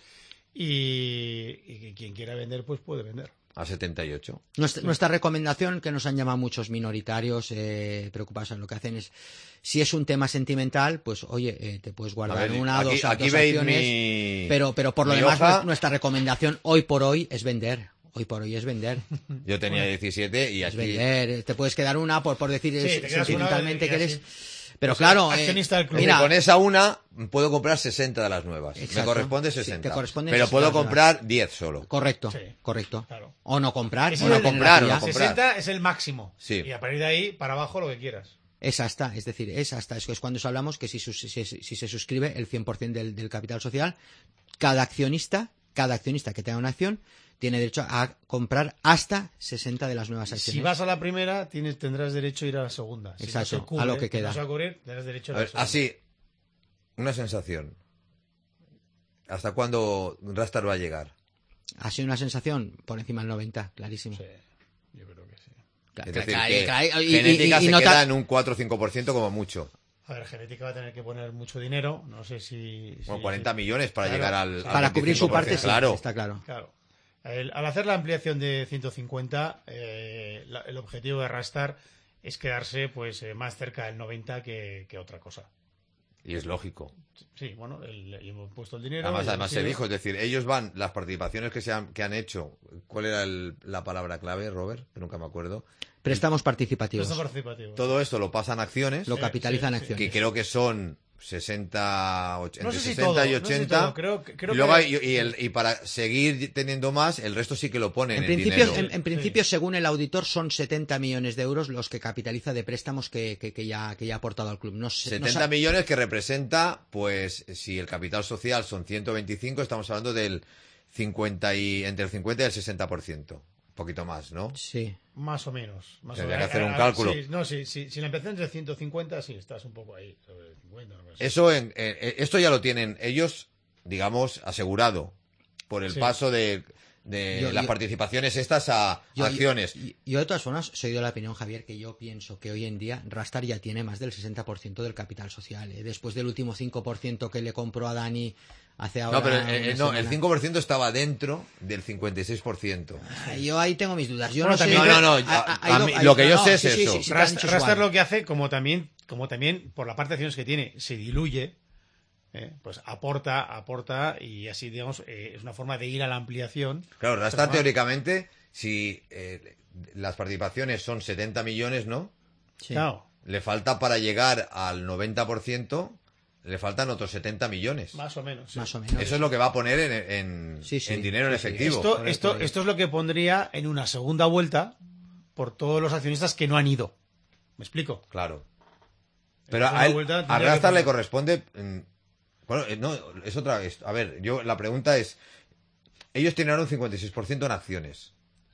Y, y que quien quiera vender, pues puede vender. A setenta y ocho. Nuestra, nuestra recomendación, que nos han llamado muchos minoritarios eh, preocupados en lo que hacen, es si es un tema sentimental, pues oye, eh, te puedes guardar A ver, una, aquí- dos, aquí dos veis acciones, mi- pero, pero por lo mi demás hoja. nuestra recomendación hoy por hoy es vender. Hoy por hoy es vender. Yo tenía diecisiete y Es aquí... vender. Te puedes quedar una por, por decir Sí, es- te quedas sentimentalmente una que y eres... así. Pero O sea, claro, eh, accionista del club. mira, con esa una puedo comprar sesenta de las nuevas. Me Exacto. corresponde Sí, sesenta. te corresponden pero sesenta puedo de las comprar diez solo. correcto, Sí. correcto. Claro. O no comprar, Ese o es no el- comprar. o no ya. comprar. sesenta es el máximo. Sí. Y a partir de ahí, para abajo, lo que quieras. Es hasta, es decir, es hasta. Es, es cuando hablamos que si, sus- si, si- si se suscribe el cien por ciento del, del capital social, cada accionista cada accionista que tenga una acción tiene derecho a comprar hasta sesenta de las nuevas acciones. Si vas a la primera, tienes, tendrás derecho a ir a la segunda. Si Exacto, no se cubre, a lo que queda. Si no se va a cubrir, tendrás derecho a, A la ver, segunda. así, una sensación. ¿Hasta cuándo Rastar va a llegar? Ha sido una sensación por encima del noventa, clarísimo. Sí, yo creo que sí. Claro, Es decir, claro, que claro, y- Genética y- y se no queda ta- en un cuatro o cinco por ciento como mucho. A ver, Genética va a tener que poner mucho dinero, no sé si... Bueno, si- cuarenta si- millones para Claro, llegar al, sí. al Para cubrir su parte, sí, claro. está claro. Claro. El- al hacer la ampliación de ciento cincuenta, eh, la- el objetivo de Rastar es quedarse pues eh, más cerca del noventa que, que otra cosa. Y es lógico. Sí, bueno, el, el- hemos puesto el dinero. Además, y además se hemos dijo, es decir, ellos van, las participaciones que se han, que han hecho, ¿cuál era el- la palabra clave, Robert? Que nunca me acuerdo. Préstamos participativos. Préstamos participativos. Todo esto lo pasan a acciones. Lo capitalizan sí, sí. acciones. Que creo que son sesenta, och- No entre sé si sesenta todo, y no sé si ochenta. todo, creo que- creo y, luego que- hay- y, el- y para seguir teniendo más, el resto sí que lo ponen En en, principio, dinero. en, en principio según el auditor, son setenta millones de euros los que capitaliza de préstamos que, que, que ya, que ya ha aportado al club. No sé, no setenta sa- millones que representa, pues, si el capital social son ciento veinticinco, estamos hablando del cincuenta y, entre el cincuenta y el sesenta por ciento. Un poquito más, ¿no? Sí. Más o menos. Más Tendría o menos. que hacer un A- a- cálculo. sí, no, sí, sí, si la empecé entre ciento cincuenta, sí, estás un poco ahí, sobre cincuenta. No me sé. Eso en, en- esto ya lo tienen ellos, digamos, asegurado por el Sí. paso de, de Yo- las yo- participaciones estas a Yo- acciones. Yo, yo, de todas formas, soy de la opinión, Javier, que yo pienso que hoy en día Rastar ya tiene más del sesenta por ciento del capital social. ¿eh? Después del último cinco por ciento que le compró a Dani hace ahora. No, pero eh, una eh, no, el semana. cinco por ciento estaba dentro del cincuenta y seis por ciento. Ah, Yo ahí tengo mis dudas. Yo Bueno, no sé. también- No, no, no, Ha- ha- ha a ido- mí- ha lo ido- que yo no, sé es sí, sí, eso. sí, sí, te han Rast- dicho Rastar igual. lo que hace, como también, como también por la parte de acciones que tiene, se diluye, eh, pues aporta, aporta y así, digamos, eh, es una forma de ir a la ampliación. Claro, Rastar Pero, teóricamente, si eh, las participaciones son setenta millones, ¿no? Sí. Claro, Le falta para llegar al noventa por ciento, le faltan otros setenta millones. más o menos. sí. Más o menos. Eso es lo que va a poner en, en- Sí, sí. en dinero en Sí, sí. efectivo. Esto, Correcto, esto, correcto. esto es lo que pondría en una segunda vuelta por todos los accionistas que no han ido. ¿Me explico? Claro. Pero En a, él, una vuelta a tendría que Rastar le poner- corresponde... mm, Bueno, eh, no, es otra... es- a ver, yo la pregunta es... Ellos tienen ahora un cincuenta y seis por ciento en acciones.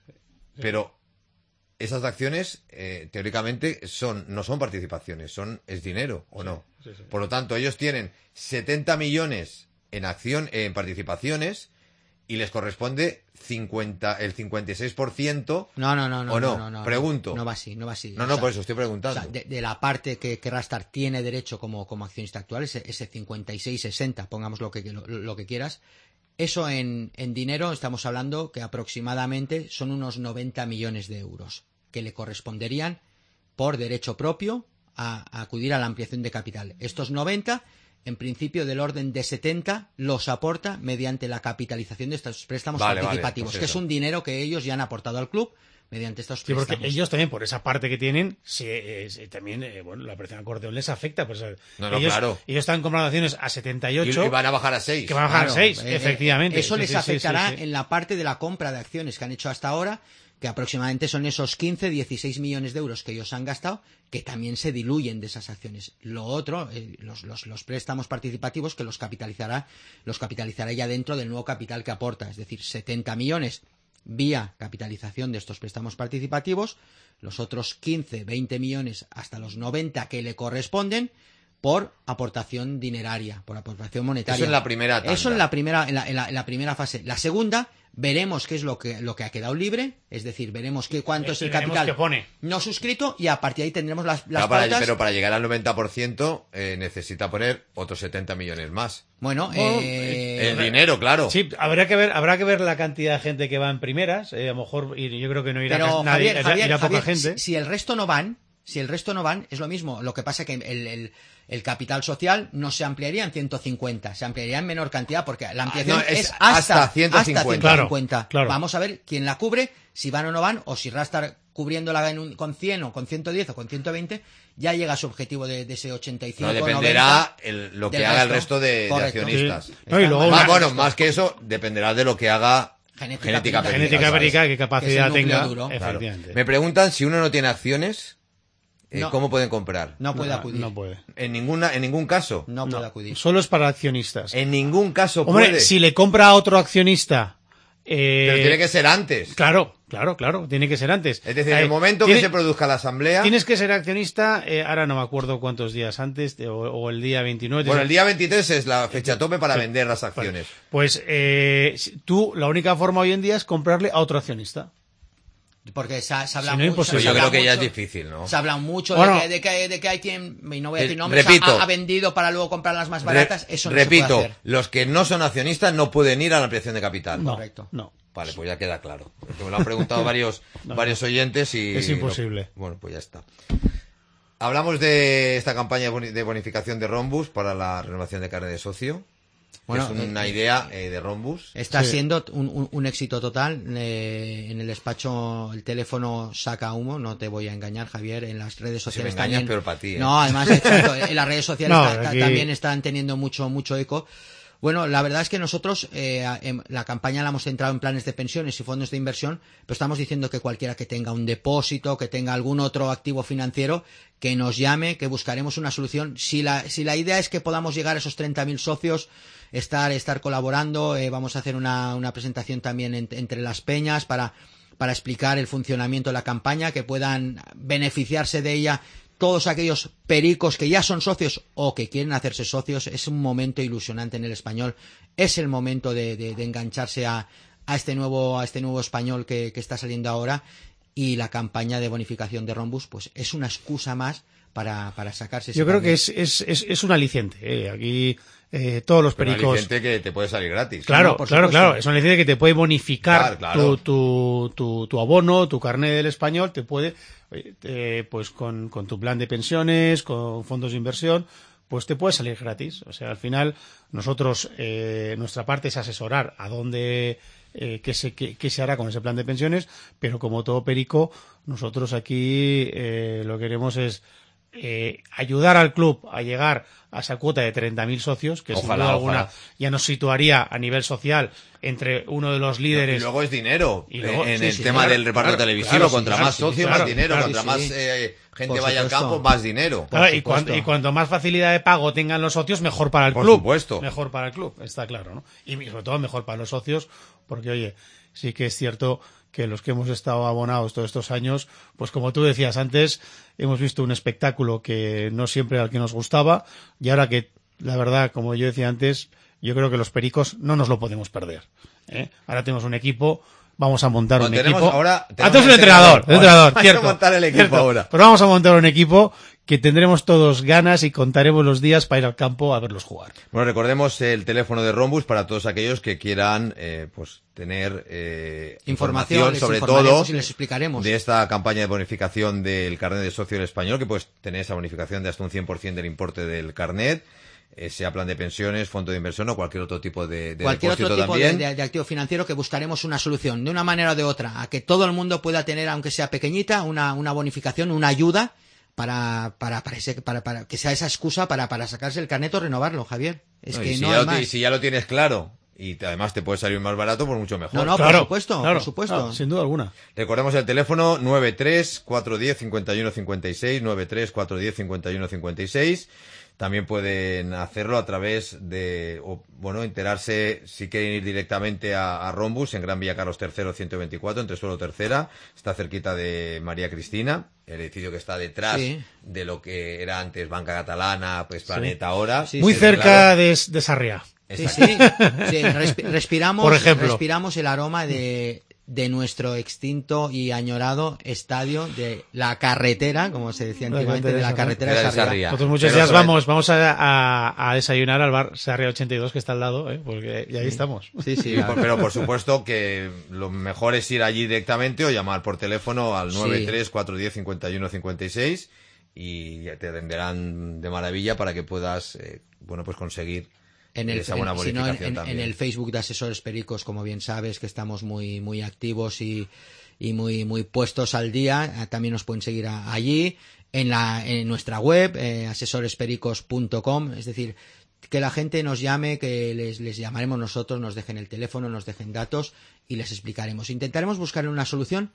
Pero esas acciones, eh, teóricamente, son no son participaciones, son es dinero, ¿o no? sí, sí. Por lo tanto, ellos tienen setenta millones en acción, en participaciones, y les corresponde cincuenta, el cincuenta y seis por ciento. No, no, no, no. ¿O no? no, no, Pregunto. No va así, no va así. No, O no, sea, por eso estoy o preguntando. sea, de, de la parte que, que Rastar tiene derecho como, como accionista actual, ese, ese cincuenta y seis sesenta, pongamos lo que, lo, lo que quieras, eso en, en dinero estamos hablando que aproximadamente son unos noventa millones de euros que le corresponderían por derecho propio a, a acudir a la ampliación de capital. Estos noventa, en principio del orden de setenta, los aporta mediante la capitalización de estos préstamos Vale, vale, participativos, pues que es eso. un dinero que ellos ya han aportado al club mediante estos Sí, préstamos. porque ellos también, por esa parte que tienen, se, eh, se- también, eh, bueno, la operación acordeón les afecta. Pues, eh, No, no, ellos, claro. ellos están comprando acciones a setenta y Y, ocho. y van a bajar a seis. Que van a bajar Claro, a seis, eh, efectivamente. Eso Sí, les sí, sí, afectará sí, sí. en la parte de la compra de acciones que han hecho hasta ahora, que aproximadamente son esos quince, dieciséis millones de euros que ellos han gastado, que también se diluyen de esas acciones. Lo otro, eh, los, los, los préstamos participativos, que los capitalizará, los capitalizará ya dentro del nuevo capital que aporta, es decir, setenta millones vía capitalización de estos préstamos participativos, los otros quince, veinte millones hasta los noventa que le corresponden por aportación dineraria, por aportación monetaria. Eso en la primera tanda. Eso en la primera, en la, en la- en la primera fase. La segunda, veremos qué es lo que, lo que ha quedado libre, es decir, veremos qué, cuánto Y es el veremos capital qué pone. no suscrito y a partir de ahí tendremos las, las Claro, para- pautas. pero para llegar al noventa por ciento eh, necesita poner otros setenta millones más. Bueno, Bueno, eh, El dinero, claro. Sí, habrá que ver, habrá que ver la cantidad de gente que va en primeras. eh, a lo mejor, y yo creo que no irá pero casi nadie, Javier, irá- Javier, irá poca Javier, gente. Si, si el resto no van, si el resto no van, es lo mismo. Lo que pasa que el, el, el capital social no se ampliaría en ciento cincuenta, se ampliaría en menor cantidad porque la ampliación no, es es, hasta, hasta ciento cincuenta. hasta ciento cincuenta. Claro, claro. Vamos a ver quién la cubre, si van o no van, o si Rastar cubriéndola en un- con cien o con ciento diez o con ciento veinte, ya llega a su objetivo de, de ese ochenta y cinco, No dependerá noventa el- lo que del haga el resto de, de Correcto. accionistas. Sí. No, y luego Más, una- bueno, más que eso, dependerá de lo que haga Genética Genética América. América. Genética ¿sabes? América, qué Que es capacidad el núcleo tenga. duro. Claro. Efectivamente. Me preguntan si uno no tiene acciones eh, No. ¿cómo pueden comprar? No puede No, acudir. no puede. En ninguna, en ningún caso. No puede acudir. Solo es para accionistas. En ningún caso Hombre, puede. si le compra a otro accionista... eh, Pero tiene que ser antes. Claro, claro, claro, tiene que ser antes. Es decir, en Eh, el momento tiene- que se produzca la asamblea. Tienes que ser accionista, eh, ahora no me acuerdo cuántos días antes, de- o, o el día veintinueve. Bueno, el día veintitrés es la fecha tope para Sí. vender las acciones. Pues eh, si- tú, la única forma hoy en día es comprarle a otro accionista. Porque se, ha- se habla Si no, mucho. imposible. se Yo habla creo que ya es mucho- difícil, ¿no? Se habla mucho Bueno. de, que, de, que, de que hay quien, y no voy a decir Eh, nombres, repito. ha, ha vendido para luego comprar las más Re- baratas. Eso no repito, se puede hacer. los que no son accionistas no pueden ir a la ampliación de capital. No, Correcto. no. Vale, pues ya queda claro. Porque me lo han preguntado varios, No, varios oyentes y... Es imposible. no- bueno, pues ya está. Hablamos de esta campaña de boni- de bonificación de Rombus para la renovación de carnet de socio. Bueno, es una eh, idea eh, de Rombus. Está Sí. siendo un, un- un éxito total. Eh, en el despacho el teléfono saca humo, no te voy a engañar, Javier. En las redes Si me sociales engañas, también. peor para ti, ¿eh? No, además, exacto, en las redes sociales No, ta- ta- aquí- también están teniendo mucho, mucho eco. Bueno, la verdad es que nosotros eh, em, la campaña la hemos centrado en planes de pensiones y fondos de inversión, pero estamos diciendo que cualquiera que tenga un depósito, que tenga algún otro activo financiero, que nos llame, que buscaremos una solución. Si la, si la idea es que podamos llegar a esos treinta mil socios, estar, estar colaborando, eh, vamos a hacer una, una presentación también en- entre las peñas para, para explicar el funcionamiento de la campaña, que puedan beneficiarse de ella todos aquellos pericos que ya son socios o que quieren hacerse socios. Es un momento ilusionante en el español. Es el momento de, de- de engancharse a, a este nuevo, a este nuevo español que, que está saliendo ahora. Y la campaña de bonificación de Rombus, pues es una excusa más para, para sacarse ese Yo creo que carnet. es, es, es, es un aliciente. eh. Aquí eh, todos los Pero un pericos... aliciente que te puede salir gratis. Claro, No, por claro, supuesto. claro. Es un aliciente que te puede bonificar Claro, claro. Tu, tu, tu, tu abono, tu carnet del español, te puede, oye, eh, pues con, con tu plan de pensiones, con fondos de inversión, pues te puede salir gratis. O sea, al final, nosotros, eh, nuestra parte es asesorar a dónde, eh, qué, se, qué, qué se hará con ese plan de pensiones, pero como todo perico, nosotros aquí eh, lo que queremos es eh, ayudar al club a llegar a esa cuota de treinta mil socios, que sin Ojalá, duda alguna ojalá. ya nos situaría a nivel social entre uno de los Y líderes. luego es dinero. Y luego- en sí, el sí, tema claro, del reparto claro, televisivo, claro, sí, contra claro, más sí, socios, claro, más dinero, claro, contra sí, más sí. eh, gente Por vaya al supuesto. campo, más dinero. Claro, por y, cuan- supuesto. y cuanto más facilidad de pago tengan los socios, mejor para el Por club. supuesto. Mejor para el club, está claro, ¿no? Y sobre todo mejor para los socios, porque oye, sí que es cierto que los que hemos estado abonados todos estos años, pues como tú decías antes, hemos visto un espectáculo que no siempre era el que nos gustaba, y ahora que, la verdad, como yo decía antes, yo creo que los pericos no nos lo podemos perder. ¿eh? Ahora tenemos un equipo, vamos a montar Bueno, un tenemos equipo. ahora- Ah, tenemos tenemos un un entrenador, entrenador. un entrenador, Vamos a cierto. montar el equipo cierto. ahora. Pero vamos a montar un equipo que tendremos todos ganas y contaremos los días para ir al campo a verlos jugar. Bueno, recordemos el teléfono de Rombus para todos aquellos que quieran eh, pues tener eh, Información, información les sobre informaremos todo y les explicaremos. de esta campaña de bonificación del carnet de socio del español, que pues tener esa bonificación de hasta un cien por ciento del importe del carnet, eh, sea plan de pensiones, fondo de inversión o cualquier otro tipo de, de Cualquier depósito otro tipo de, también. de- de activo financiero, que buscaremos una solución de una manera o de otra a que todo el mundo pueda tener, aunque sea pequeñita, una, una bonificación, una ayuda para, para, para, ese- para, para que sea esa excusa para, para sacarse el carnet o renovarlo, Javier. Es No, y que si no ya hay lo ti- más. si ya lo tienes claro y te- además te puede salir más barato, pues mucho mejor. No, no, por supuesto, claro, por supuesto. claro, sin duda alguna. Recordemos el teléfono nueve tres cuatro uno cero cincuenta y uno cincuenta y seis, nueve tres cuatro uno cero cincuenta y uno cincuenta y seis. También pueden hacerlo a través de, o, bueno, enterarse si quieren ir directamente a, a Rombus en Gran Vía Carlos tercero ciento veinticuatro, entre suelo tercera. Está cerquita de María Cristina, el edificio que está detrás Sí. de lo que era antes Banca Catalana, pues Planeta ahora. Muy Sí, cerca claro. de, de Sarriá. Sí, sí, sí, respi- respiramos, Por ejemplo. respiramos el aroma de, de nuestro extinto y añorado estadio de la carretera, como se decía La antiguamente, de la carretera de Sarriá. Nosotros muchos Pero días sobre- vamos, vamos a, a- a desayunar al bar Sarriá ochenta y dos que está al lado, ¿eh? Porque y ahí estamos. Sí, sí, Y por- pero por supuesto que lo mejor es ir allí directamente o llamar por teléfono al Sí. nueve tres cuatro uno cero cincuenta y uno cincuenta y seis y te atenderán de maravilla para que puedas eh, bueno pues conseguir En el, esa buena en- si no, bonificación en, en también. el Facebook de Asesores Pericos, como bien sabes, que estamos muy muy activos y, y muy muy puestos al día. Eh, También nos pueden seguir a- allí, en la en nuestra web, eh, asesores pericos punto com. Es decir, que la gente nos llame, que les, les llamaremos nosotros, nos dejen el teléfono, nos dejen datos y les explicaremos. Intentaremos buscarle una solución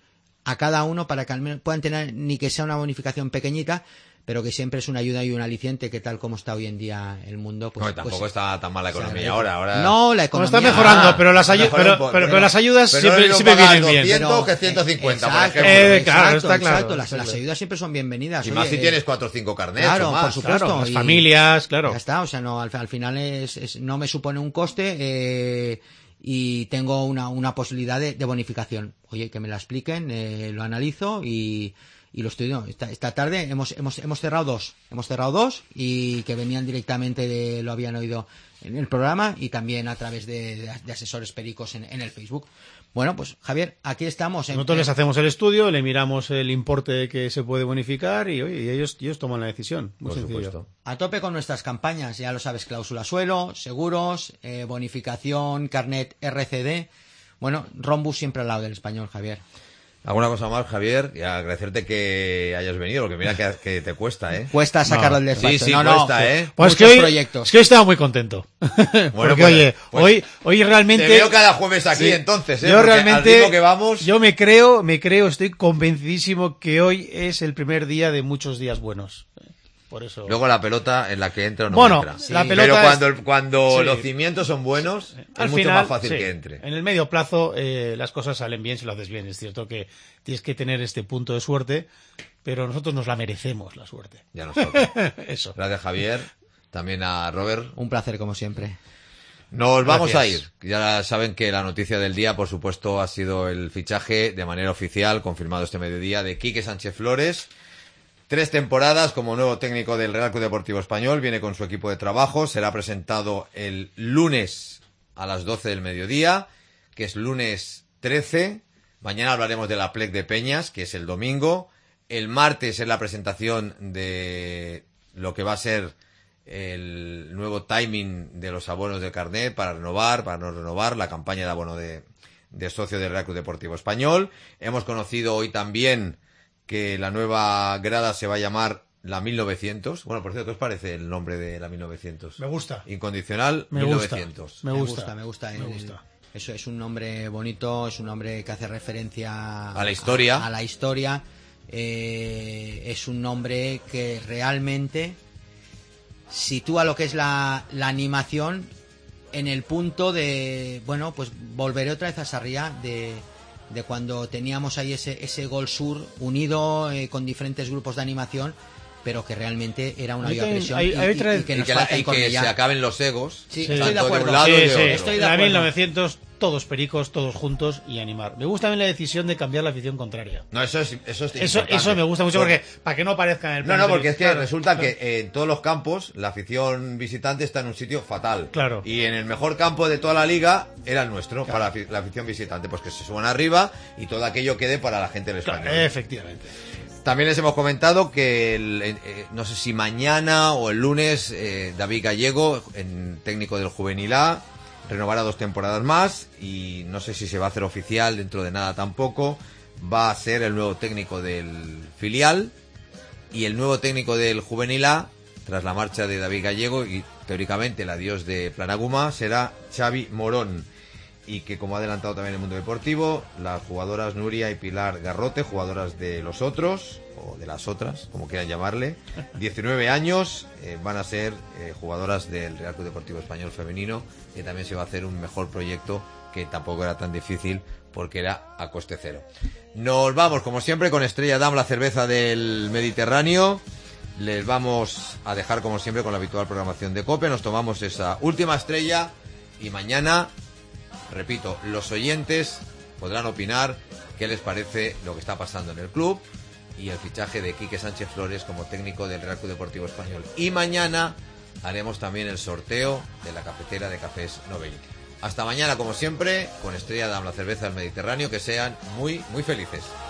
a cada uno para que al menos puedan tener, ni que sea una bonificación pequeñita, pero que siempre es una ayuda y un aliciente, que tal como está hoy en día el mundo, pues... No, tampoco pues, está tan mal la economía o sea, ahora, ahora... No, la economía... No, está mejorando, ah, pero las, ayu pero, pero, pero, pero las ayudas pero siempre, no siempre vienen bien. doscientos que ciento cincuenta, exacto, por ejemplo. Eh, claro, exacto, está claro. Exacto, las, Está las claro. ayudas siempre son bienvenidas. Y Oye, más si tienes cuatro o cinco carnets claro, o más. por supuesto. Claro, las y, familias, claro. Ya está, o sea, no, al, al final es, es, no me supone un coste eh, y tengo una, una posibilidad de, de bonificación. Oye, que me la expliquen, eh, lo analizo y... Y lo estoy, no, esta, esta tarde hemos, hemos, hemos cerrado dos, hemos cerrado dos y que venían directamente de, lo habían oído en el programa y también a través de, de, de asesores pericos en, en el Facebook. Bueno, pues Javier, aquí estamos. En, Nosotros en... les hacemos el estudio, le miramos el importe que se puede bonificar y, oye, y ellos, ellos toman la decisión. Muy Por sencillo. supuesto. A tope con nuestras campañas, ya lo sabes, cláusula suelo, seguros, eh, bonificación, carnet R C D. Bueno, Rombus siempre al lado del español, Javier. ¿Alguna cosa más, Javier? Y agradecerte que hayas venido, porque mira que, que te cuesta, ¿eh? Cuesta sacarlo No. del despacho. Sí, sí, no, cuesta, no, ¿eh? Pues Muchos que hoy, proyectos. es que hoy estaba muy contento. Bueno, Porque, pues, oye, pues, hoy, hoy realmente... Te veo cada jueves aquí, Sí. entonces, ¿eh? Yo Porque realmente, al ritmo que vamos... yo me creo, me creo, estoy convencidísimo que hoy es el primer día de muchos días buenos. Por eso... Luego la pelota en la que entra o no Bueno, entra. sí. la pelota Pero es- cuando, el- cuando Sí. los cimientos son buenos, es Al mucho final, más fácil sí, que entre. En el medio plazo eh, las cosas salen bien si lo haces bien. Es cierto que tienes que tener este punto de suerte, pero nosotros nos la merecemos, la suerte. Ya nos toca. Eso. Gracias, Javier. También a Robert. Un placer, como siempre. Nos vamos Gracias. a ir. Ya saben que la noticia del día, por supuesto, ha sido el fichaje de manera oficial, confirmado este mediodía, de Quique Sánchez Flores. Tres temporadas como nuevo técnico del Real Club Deportivo Español. Viene con su equipo de trabajo. Será presentado el lunes a las doce del mediodía, que es lunes trece. Mañana hablaremos de la Plec de Peñas, que es el domingo. El martes es la presentación de lo que va a ser el nuevo timing de los abonos del carnet para renovar, para no renovar, la campaña de abono de, de socio del Real Club Deportivo Español. Hemos conocido hoy también que la nueva grada se va a llamar la mil novecientos. Bueno, por cierto, ¿qué os parece el nombre de la mil novecientos? Me gusta. Incondicional Me mil gusta. novecientos. Me Me gusta. gusta, me gusta. Me El- gusta. Eso es un nombre bonito, es un nombre que hace referencia A la historia. A, a la historia. Eh, es un nombre que realmente sitúa lo que es la, la animación en el punto de, bueno, pues volveré otra vez a Sarriá de, de cuando teníamos ahí ese, ese Gol Sur unido eh, con diferentes grupos de animación, pero que realmente era una Ahí viva también- presión hay- y, hay y- otra- y que Y nos que, la- falta y que se encornillar. acaben los egos. Sí, Sí. estoy de tanto de acuerdo. un lado Sí, y de sí, otro. Estoy de la acuerdo. mil novecientos, todos pericos, todos juntos y animar. Me gusta también la decisión de cambiar la afición contraria. No, eso es, eso es Eso, importante. eso me gusta mucho porque para que no aparezca en el No, plan no, de porque es que televisión. resulta Claro. que en todos los campos la afición visitante está en un sitio fatal. Claro. Y en el mejor campo de toda la liga era el nuestro, para la afi- la afición visitante. Pues que se suban arriba y todo aquello quede para la gente del Claro, español. efectivamente. También les hemos comentado que, el- eh, eh, no sé si mañana o el lunes, eh, David Gallego, en técnico del Juvenil A, renovará dos temporadas más y no sé si se va a hacer oficial dentro de nada tampoco. Va a ser el nuevo técnico del filial y el nuevo técnico del Juvenil A, tras la marcha de David Gallego y teóricamente el adiós de Planaguma, será Xavi Morón. Y que, como ha adelantado también el Mundo Deportivo, las jugadoras Nuria y Pilar Garrote, jugadoras de los otros, o de las otras, como quieran llamarle, diecinueve años, eh, van a ser eh, jugadoras del Real Club Deportivo Español Femenino, que también se va a hacer un mejor proyecto, que tampoco era tan difícil, porque era a coste cero. Nos vamos, como siempre, con Estrella Damm, la cerveza del Mediterráneo. Les vamos a dejar, como siempre, con la habitual programación de COPE. Nos tomamos esa última estrella y mañana... Repito, los oyentes podrán opinar qué les parece lo que está pasando en el club y el fichaje de Quique Sánchez Flores como técnico del Real Club Deportivo Español. Y mañana haremos también el sorteo de la cafetera de Cafés Novelli. Hasta mañana, como siempre, con Estrella Damm, la cerveza del Mediterráneo. Que sean muy, muy felices.